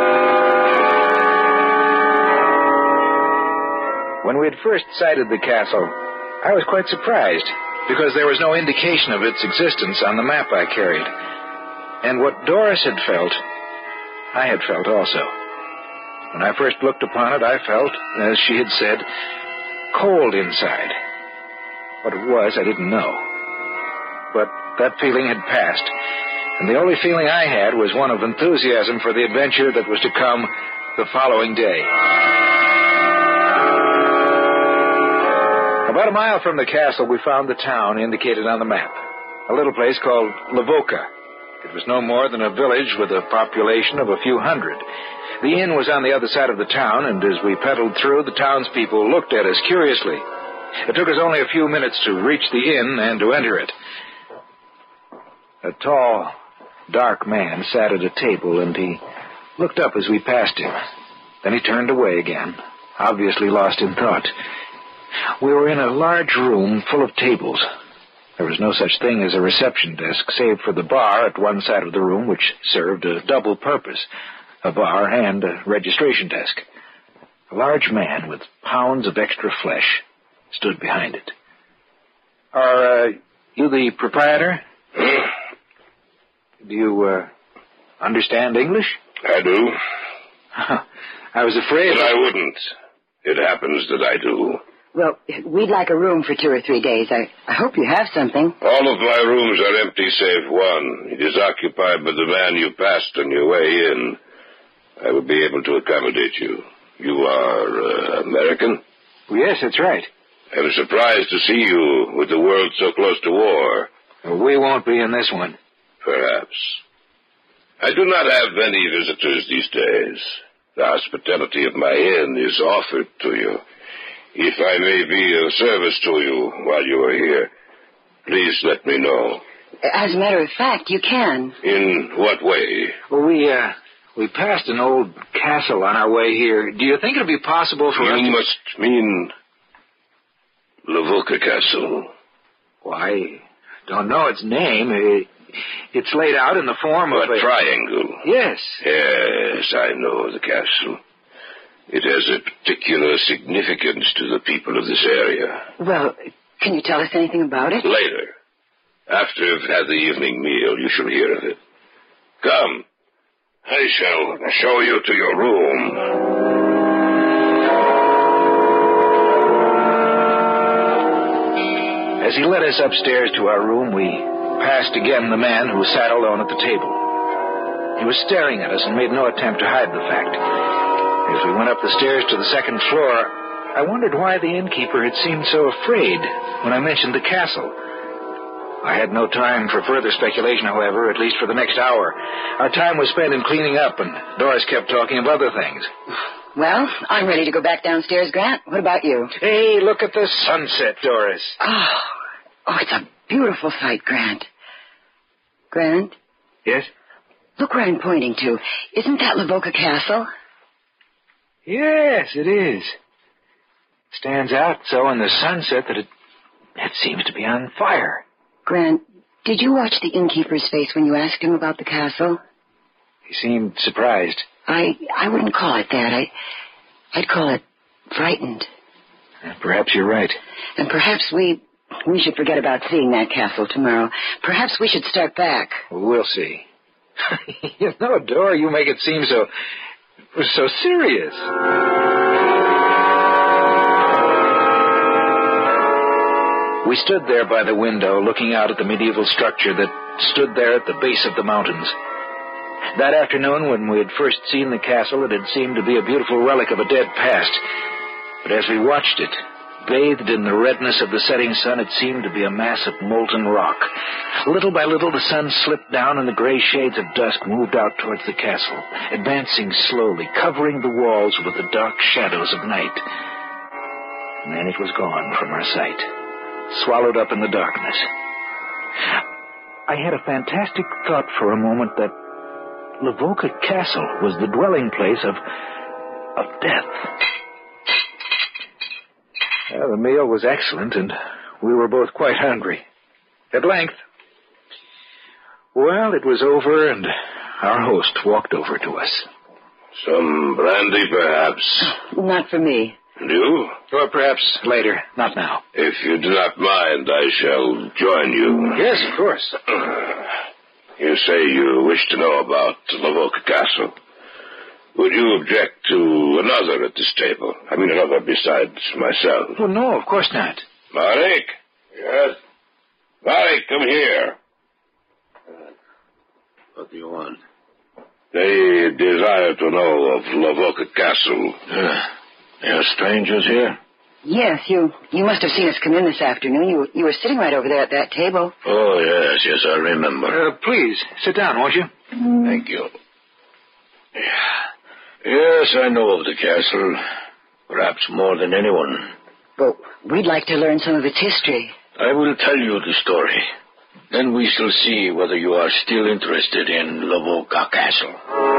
When we had first sighted the castle, I was quite surprised, because there was no indication of its existence on the map I carried. And what Doris had felt, I had felt also. When I first looked upon it, I felt, as she had said, cold inside. What it was, I didn't know. But that feeling had passed, and the only feeling I had was one of enthusiasm for the adventure that was to come the following day. About a mile from the castle, we found the town indicated on the map, a little place called Lavoca. It was no more than a village with a population of a few hundred. The inn was on the other side of the town, and as we pedaled through, the townspeople looked at us curiously. It took us only a few minutes to reach the inn and to enter it. A tall, dark man sat at a table, and he looked up as we passed him. Then he turned away again, obviously lost in thought. We were in a large room full of tables. There was no such thing as a reception desk, save for the bar at one side of the room, which served a double purpose, a bar and a registration desk. A large man with pounds of extra flesh stood behind it. Are uh, you the proprietor? Do you uh, understand English? I do. I was afraid... But I wouldn't. It happens that I do. Well, we'd like a room for two or three days. I, I hope you have something. All of my rooms are empty save one. It is occupied by the man you passed on your way in. I will be able to accommodate you. You are uh, American? Yes, that's right. I was surprised to see you with the world so close to war. We won't be in this one. Perhaps. I do not have many visitors these days. The hospitality of my inn is offered to you. If I may be of service to you while you are here, please let me know. As a matter of fact, you can. In what way? Well, we, uh, we passed an old castle on our way here. Do you think it would be possible for you us to... You must mean Lavoca Castle. Why, don't know its name. It, it's laid out in the form of a... a triangle. Yes. Yes, I know the castle. It has a particular significance to the people of this area. Well, can you tell us anything about it? Later. After you've had the evening meal, you shall hear of it. Come. I shall show you to your room. As he led us upstairs to our room, we passed again the man who sat alone at the table. He was staring at us and made no attempt to hide the fact. As we went up the stairs to the second floor, I wondered why the innkeeper had seemed so afraid when I mentioned the castle. I had no time for further speculation, however, at least for the next hour. Our time was spent in cleaning up, and Doris kept talking of other things. Well, I'm ready to go back downstairs, Grant. What about you? Hey, look at the sunset, Doris. Oh, oh, it's a beautiful sight, Grant. Grant? Yes? Look where I'm pointing to. Isn't that Lavoca Castle? Yes, it is. It stands out so in the sunset that it, it seems to be on fire. Grant, did you watch the innkeeper's face when you asked him about the castle? He seemed surprised. I I wouldn't call it that. I, I'd call it frightened. Perhaps you're right. And perhaps we we should forget about seeing that castle tomorrow. Perhaps we should start back. We'll see. You know, Dora, you make it seem so... so serious. We stood there by the window, looking out at the medieval structure that stood there at the base of the mountains. That afternoon, when we had first seen the castle, it had seemed to be a beautiful relic of a dead past. But as we watched it, bathed in the redness of the setting sun, it seemed to be a mass of molten rock. Little by little, the sun slipped down, and the gray shades of dusk moved out towards the castle, advancing slowly, covering the walls with the dark shadows of night. And then it was gone from our sight, swallowed up in the darkness. I had a fantastic thought for a moment that Lavoca Castle was the dwelling place of, of death. Well, the meal was excellent, and we were both quite hungry. At length, well, it was over, and our host walked over to us. Some brandy, perhaps? Not for me. And you? Or perhaps later. Not now. If you do not mind, I shall join you. Yes, of course. You say you wish to know about Lavoca Castle. Would you object to another at this table? I mean another besides myself. Oh, no, of course not. Marek? Yes? Marek, come here. What do you want? They desire to know of Lavoca Castle. Uh, there are strangers here? Yes, you you must have seen us come in this afternoon. You, you were sitting right over there at that table. Oh, yes, yes, I remember. Uh, please, sit down, won't you? Thank you. Yes, I know of the castle. Perhaps more than anyone. But we'd like to learn some of its history. I will tell you the story. Then we shall see whether you are still interested in Lavoca Castle.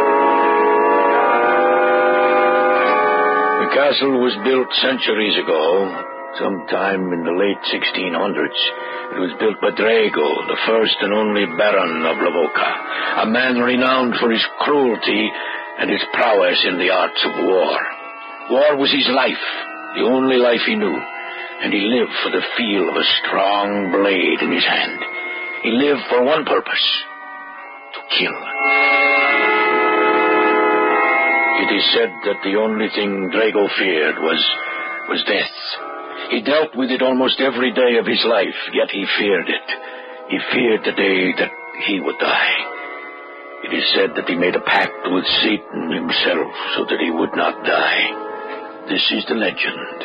The castle was built centuries ago, sometime in the late sixteen hundreds. It was built by Drago, the first and only Baron of Lavoca, a man renowned for his cruelty and his prowess in the arts of war. War was his life, the only life he knew, and he lived for the feel of a strong blade in his hand. He lived for one purpose, to kill. It is said that the only thing Drago feared was, was death. He dealt with it almost every day of his life, yet he feared it. He feared the day that he would die. It is said that he made a pact with Satan himself so that he would not die. This is the legend.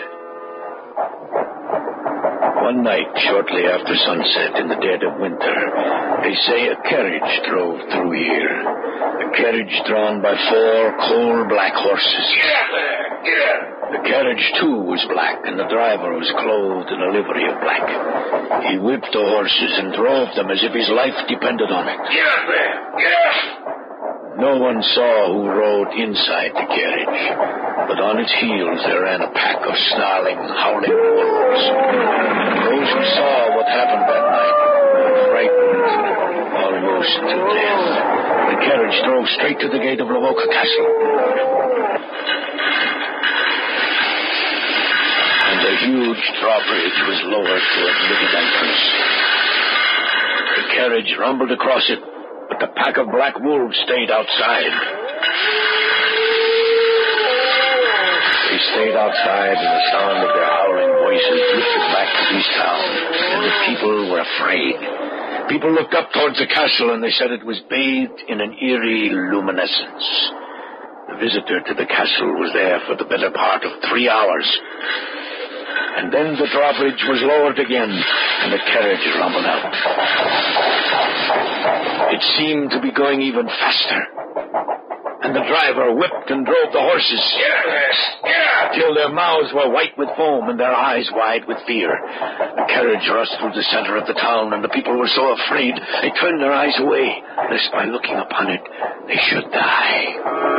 One night, shortly after sunset, in the dead of winter, they say a carriage drove through here. A carriage drawn by four coal-black horses. Get out there! Get out! The carriage, too, was black, and the driver was clothed in a livery of black. He whipped the horses and drove them as if his life depended on it. Get out there! Get out! No one saw who rode inside the carriage, but on its heels there ran a pack of snarling, howling wolves. Those who saw what happened that night were frightened almost to death. The carriage drove straight to the gate of Lavoca Castle. And a huge drawbridge was lowered to admit its entrance. The carriage rumbled across it, but the pack of black wolves stayed outside. They stayed outside, and the sound of their howling voices drifted back to this town, and the people were afraid. People looked up towards the castle, and they said it was bathed in an eerie luminescence. The visitor to the castle was there for the better part of three hours. And then the drawbridge was lowered again, and the carriage rumbled out. It seemed to be going even faster. And the driver whipped and drove the horses. Till their mouths were white with foam and their eyes wide with fear. The carriage rushed through the center of the town, and the people were so afraid they turned their eyes away, lest by looking upon it they should die.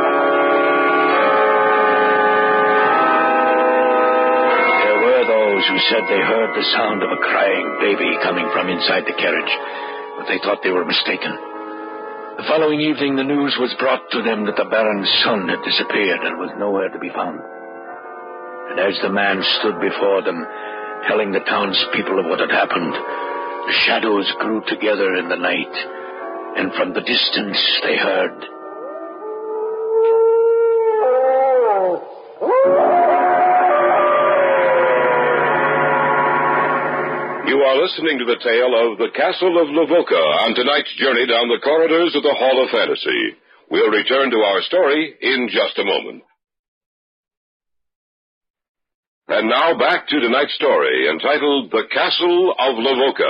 There were those who said they heard the sound of a crying baby coming from inside the carriage, but they thought they were mistaken. The following evening, the news was brought to them that the Baron's son had disappeared and was nowhere to be found. And as the man stood before them, telling the townspeople of what had happened, the shadows grew together in the night, and from the distance they heard... You are listening to the tale of the Castle of Lavoca on tonight's journey down the corridors of the Hall of Fantasy. We'll return to our story in just a moment. And now back to tonight's story, entitled The Castle of Lavoca.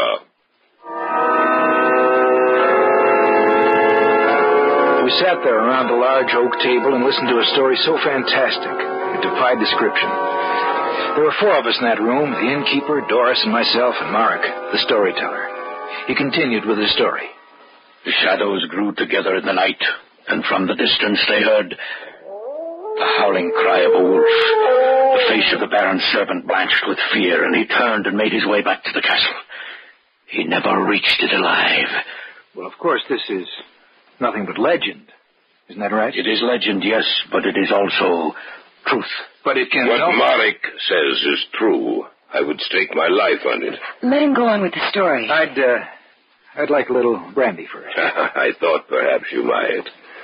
We sat there around the large oak table and listened to a story so fantastic it defied description. There were four of us in that room, the innkeeper, Doris, and myself, and Marek, the storyteller. He continued with his story. The shadows grew together in the night, and from the distance they heard the howling cry of a wolf. The face of the Baron's servant blanched with fear, and he turned and made his way back to the castle. He never reached it alive. Well, of course, this is nothing but legend. Isn't that right? It is legend, yes, but it is also truth. But it can... What help. Marek says is true. I would stake my life on it. Let him go on with the story. I'd, uh, I'd like a little brandy first. I thought perhaps you might.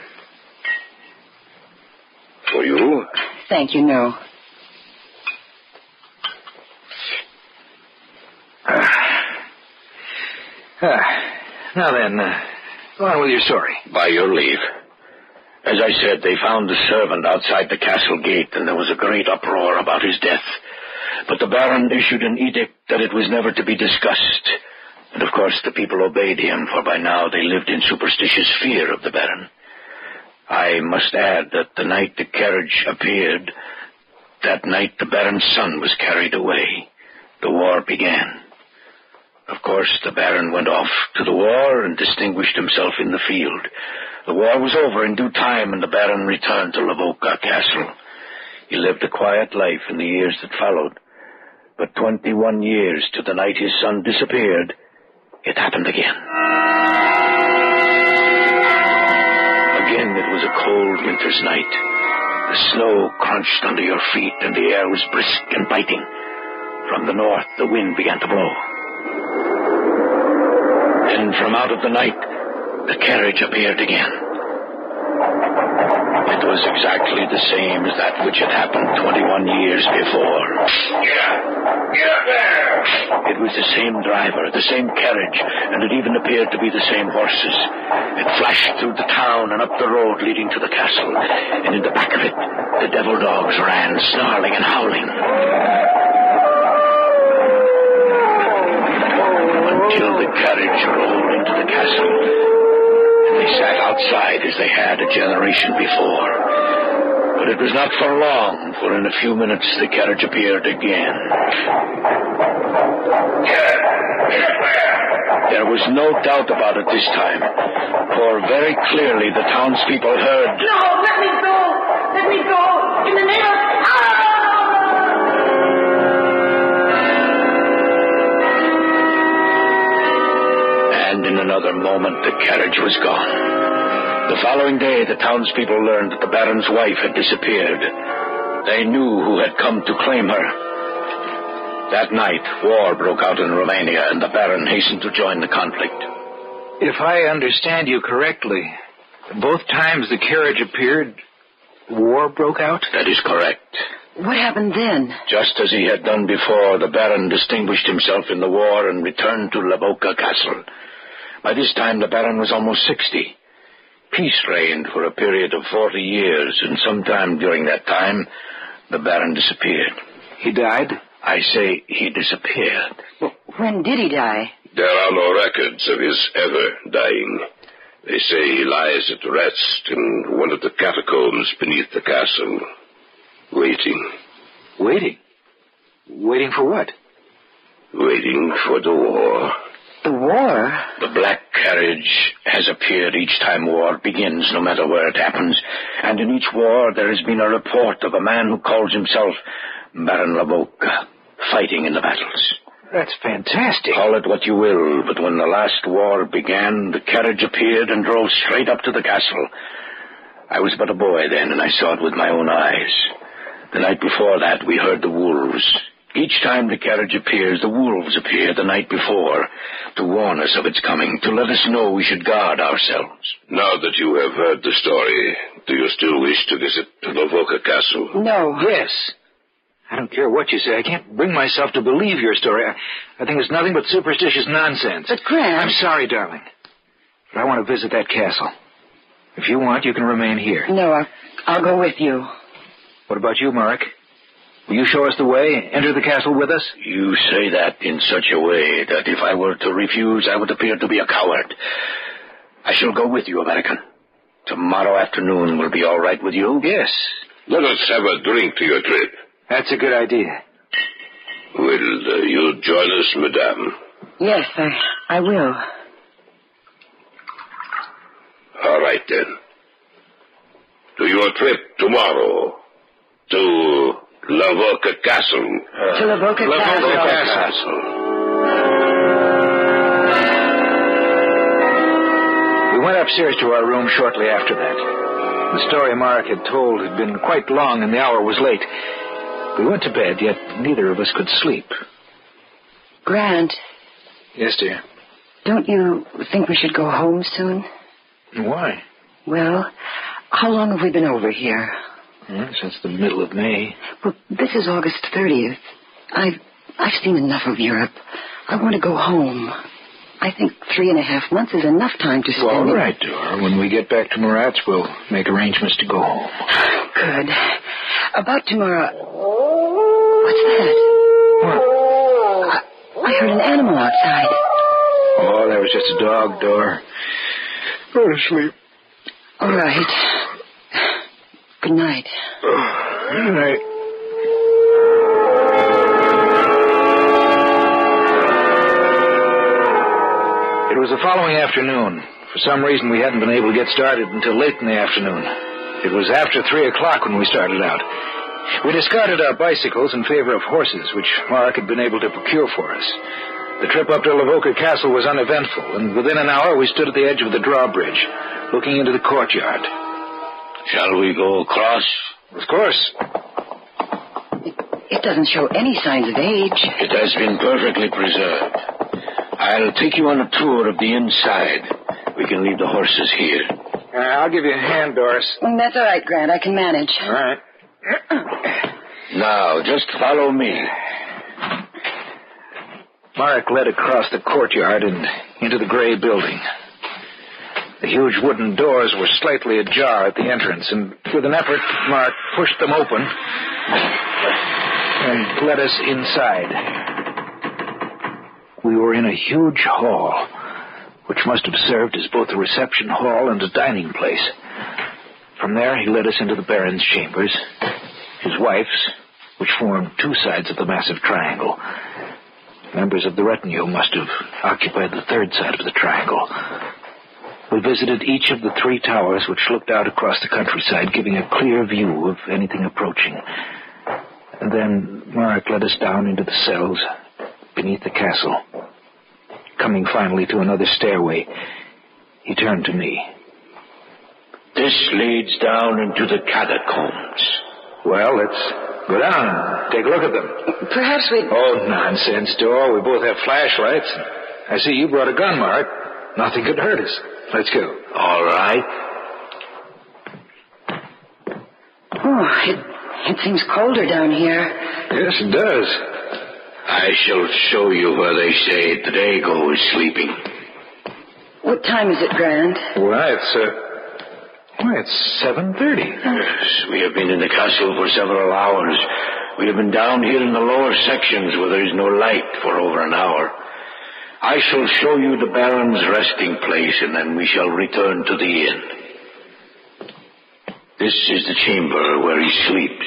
For you? Thank you, no. Uh, uh, now then, uh, go on with your story. By your leave. As I said, they found the servant outside the castle gate, and there was a great uproar about his death. But the Baron issued an edict that it was never to be discussed. And of course the people obeyed him, for by now they lived in superstitious fear of the Baron. I must add that the night the carriage appeared, that night the Baron's son was carried away. The war began. Of course, the Baron went off to the war and distinguished himself in the field. The war was over in due time, and the Baron returned to Lavoka Castle. He lived a quiet life in the years that followed. But twenty-one years to the night his son disappeared, it happened again. Again it was a cold winter's night. The snow crunched under your feet, and the air was brisk and biting. From the north, the wind began to blow. Then from out of the night, the carriage appeared again. It was exactly the same as that which had happened twenty-one years before. Get up! Get up there! It was the same driver, the same carriage, and it even appeared to be the same horses. It flashed through the town and up the road leading to the castle, and in the back of it, the devil dogs ran, snarling and howling. Until the carriage rolled into the castle, and they sat outside as they had a generation before. But it was not for long, for in a few minutes the carriage appeared again. There was no doubt about it this time, for very clearly the townspeople heard... No, let me go! Let me go! In the name of... Ah! And in another moment the carriage was gone. The following day, the townspeople learned that the Baron's wife had disappeared. They knew who had come to claim her. That night, war broke out in Romania, and the Baron hastened to join the conflict. If I understand you correctly, both times the carriage appeared, war broke out? That is correct. What happened then? Just as he had done before, the Baron distinguished himself in the war and returned to Lavoka Castle. By this time, the Baron was almost sixty. Peace reigned for a period of forty years, and sometime during that time, the Baron disappeared. He died? I say he disappeared. Well, when did he die? There are no records of his ever dying. They say he lies at rest in one of the catacombs beneath the castle, waiting. Waiting? Waiting for what? Waiting for the war. The war? The black carriage has appeared each time war begins, no matter where it happens. And in each war there has been a report of a man who calls himself Baron Lavoka, fighting in the battles. That's fantastic. Call it what you will, but when the last war began, the carriage appeared and drove straight up to the castle. I was but a boy then, and I saw it with my own eyes. The night before that, we heard the wolves. Each time the carriage appears, the wolves appear the night before to warn us of its coming, to let us know we should guard ourselves. Now that you have heard the story, do you still wish to visit Lavoka Castle? No. Yes. I don't care what you say. I can't bring myself to believe your story. I, I think it's nothing but superstitious nonsense. But, Graham... I'm sorry, darling. But I want to visit that castle. If you want, you can remain here. No, I'll, I'll go with you. What about you, Marek? Will you show us the way? Enter the castle with us? You say that in such a way that if I were to refuse, I would appear to be a coward. I shall go with you, American. Tomorrow afternoon will be all right with you? Yes. Let us have a drink to your trip. That's a good idea. Will uh, you join us, madame? Yes, I, I will. All right, then. To your trip tomorrow. To Lavoka Castle. Uh, to Lavoka Castle. Castle. We went upstairs to our room shortly after that. The story Mark had told had been quite long, and the hour was late. We went to bed, yet neither of us could sleep. Grant. Yes, dear? Don't you think we should go home soon? Why? Well, how long have we been over here? Hmm, since the middle of May. Well, this is August thirtieth. I've, I've seen enough of Europe. I want to go home. I think three and a half months is enough time to spend... Well, all right, Dora. When we get back to Marat's, we'll make arrangements to go home. Good. About tomorrow... What's that? What? I, I heard an animal outside. Oh, that was just a dog, Dora. Go to sleep. All right. Good night. Good night. It was the following afternoon. For some reason, we hadn't been able to get started until late in the afternoon. It was after three o'clock when we started out. We discarded our bicycles in favor of horses, which Mark had been able to procure for us. The trip up to Lavoca Castle was uneventful, and within an hour we stood at the edge of the drawbridge, looking into the courtyard. Shall we go across? Of course. It, it doesn't show any signs of age. It has been perfectly preserved. I'll take you on a tour of the inside. We can leave the horses here. Uh, I'll give you a hand, Doris. Mm, That's all right, Grant. I can manage. All right. Now, just follow me. Mark led across the courtyard and into the gray building. The huge wooden doors were slightly ajar at the entrance, and with an effort, Mark pushed them open and led us inside. We were in a huge hall, which must have served as both a reception hall and a dining place. From there, he led us into the Baron's chambers, his wife's, which formed two sides of the massive triangle. Members of the retinue must have occupied the third side of the triangle. We visited each of the three towers which looked out across the countryside, giving a clear view of anything approaching. And then Mark led us down into the cells beneath the castle. Coming finally to another stairway, he turned to me. This leads down into the catacombs. Well, let's go down and take a look at them. Perhaps we... Oh, nonsense, Dora. We both have flashlights. I see you brought a gun, Mark. Nothing could hurt us. Let's go. All right. Oh, it, it seems colder down here. Yes, it does. I shall show you where they say Drago is sleeping. What time is it, Grant? Why, it's, uh... Why, it's seven thirty. Yes, we have been in the castle for several hours. We have been down here in the lower sections where there is no light for over an hour. I shall show you the Baron's resting place, and then we shall return to the inn. This is the chamber where he sleeps.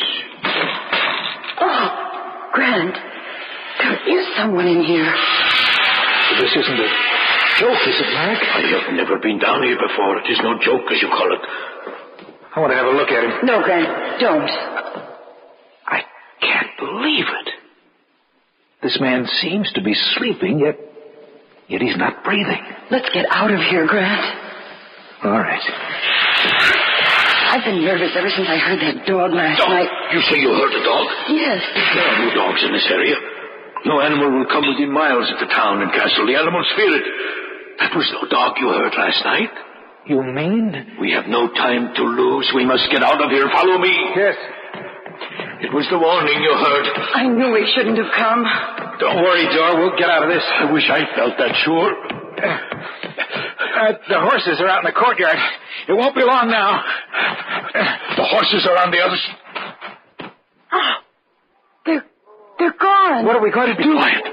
Oh, Grant, there is someone in here. This isn't a joke, is it, Mark? I have never been down here before. It is no joke, as you call it. I want to have a look at him. No, Grant, don't. I can't believe it. This man seems to be sleeping, yet... Yet he's not breathing. Let's get out of here, Grant. All right. I've been nervous ever since I heard that dog last Dog? night. You say you heard a dog? Yes. There are no dogs in this area. No animal will come within miles of the town and castle. The animals fear it. That was no dog you heard last night. You mean? We have no time to lose. We must get out of here. Follow me. Yes. It was the warning you heard. I knew he shouldn't have come. Don't worry, Dora. We'll get out of this. I wish I felt that sure. Uh, the horses are out in the courtyard. It won't be long now. The horses are on the other side. Oh, they're, they're gone. What are we going to do? Be quiet.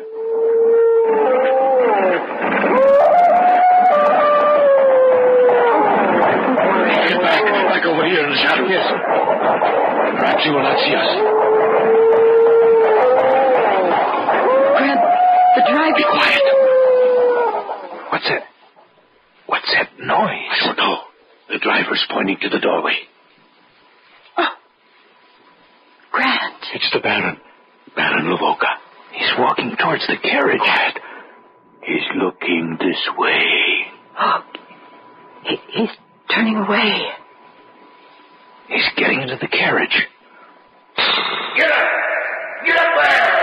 Get back. Back over here in the shadow. Yes. Perhaps he will not see us. Grant, the driver... Be quiet. What's that? What's that noise? I don't know. The driver's pointing to the doorway. Oh. Grant. It's the Baron. Baron Lavoca. He's walking towards the carriage. Quiet. He's looking this way. Oh. He, he's turning away. He's getting into the carriage. Get up! Get up there!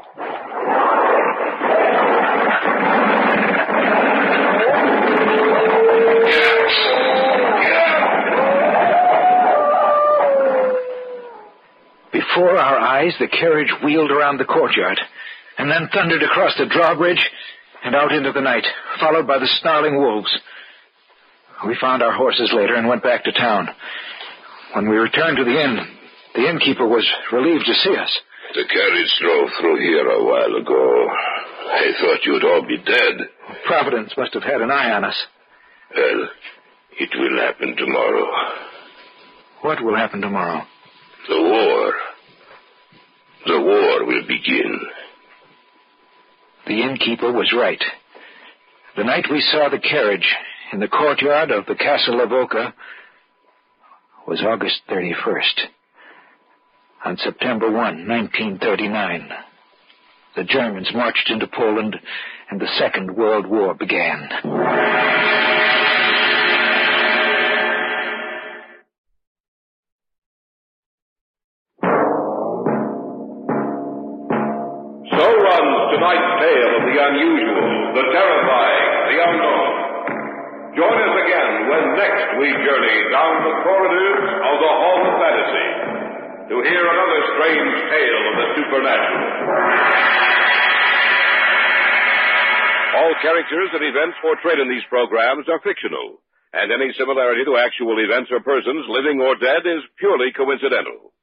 Before our eyes, the carriage wheeled around the courtyard, and then thundered across the drawbridge and out into the night, followed by the snarling wolves. We found our horses later and went back to town. When we returned to the inn, the innkeeper was relieved to see us. The carriage drove through here a while ago. I thought you'd all be dead. Providence must have had an eye on us. Well, it will happen tomorrow. What will happen tomorrow? The war. The war will begin. The innkeeper was right. The night we saw the carriage in the courtyard of the Castle of Oka was August thirty-first. On September first, nineteen thirty-nine, the Germans marched into Poland and the Second World War began. So runs tonight's tale of the unusual, the terrifying, the unknown. Join us again when next we journey down the corridors of the Hall of Fantasy to hear another strange tale of the supernatural. All characters and events portrayed in these programs are fictional, and any similarity to actual events or persons, living or dead, is purely coincidental.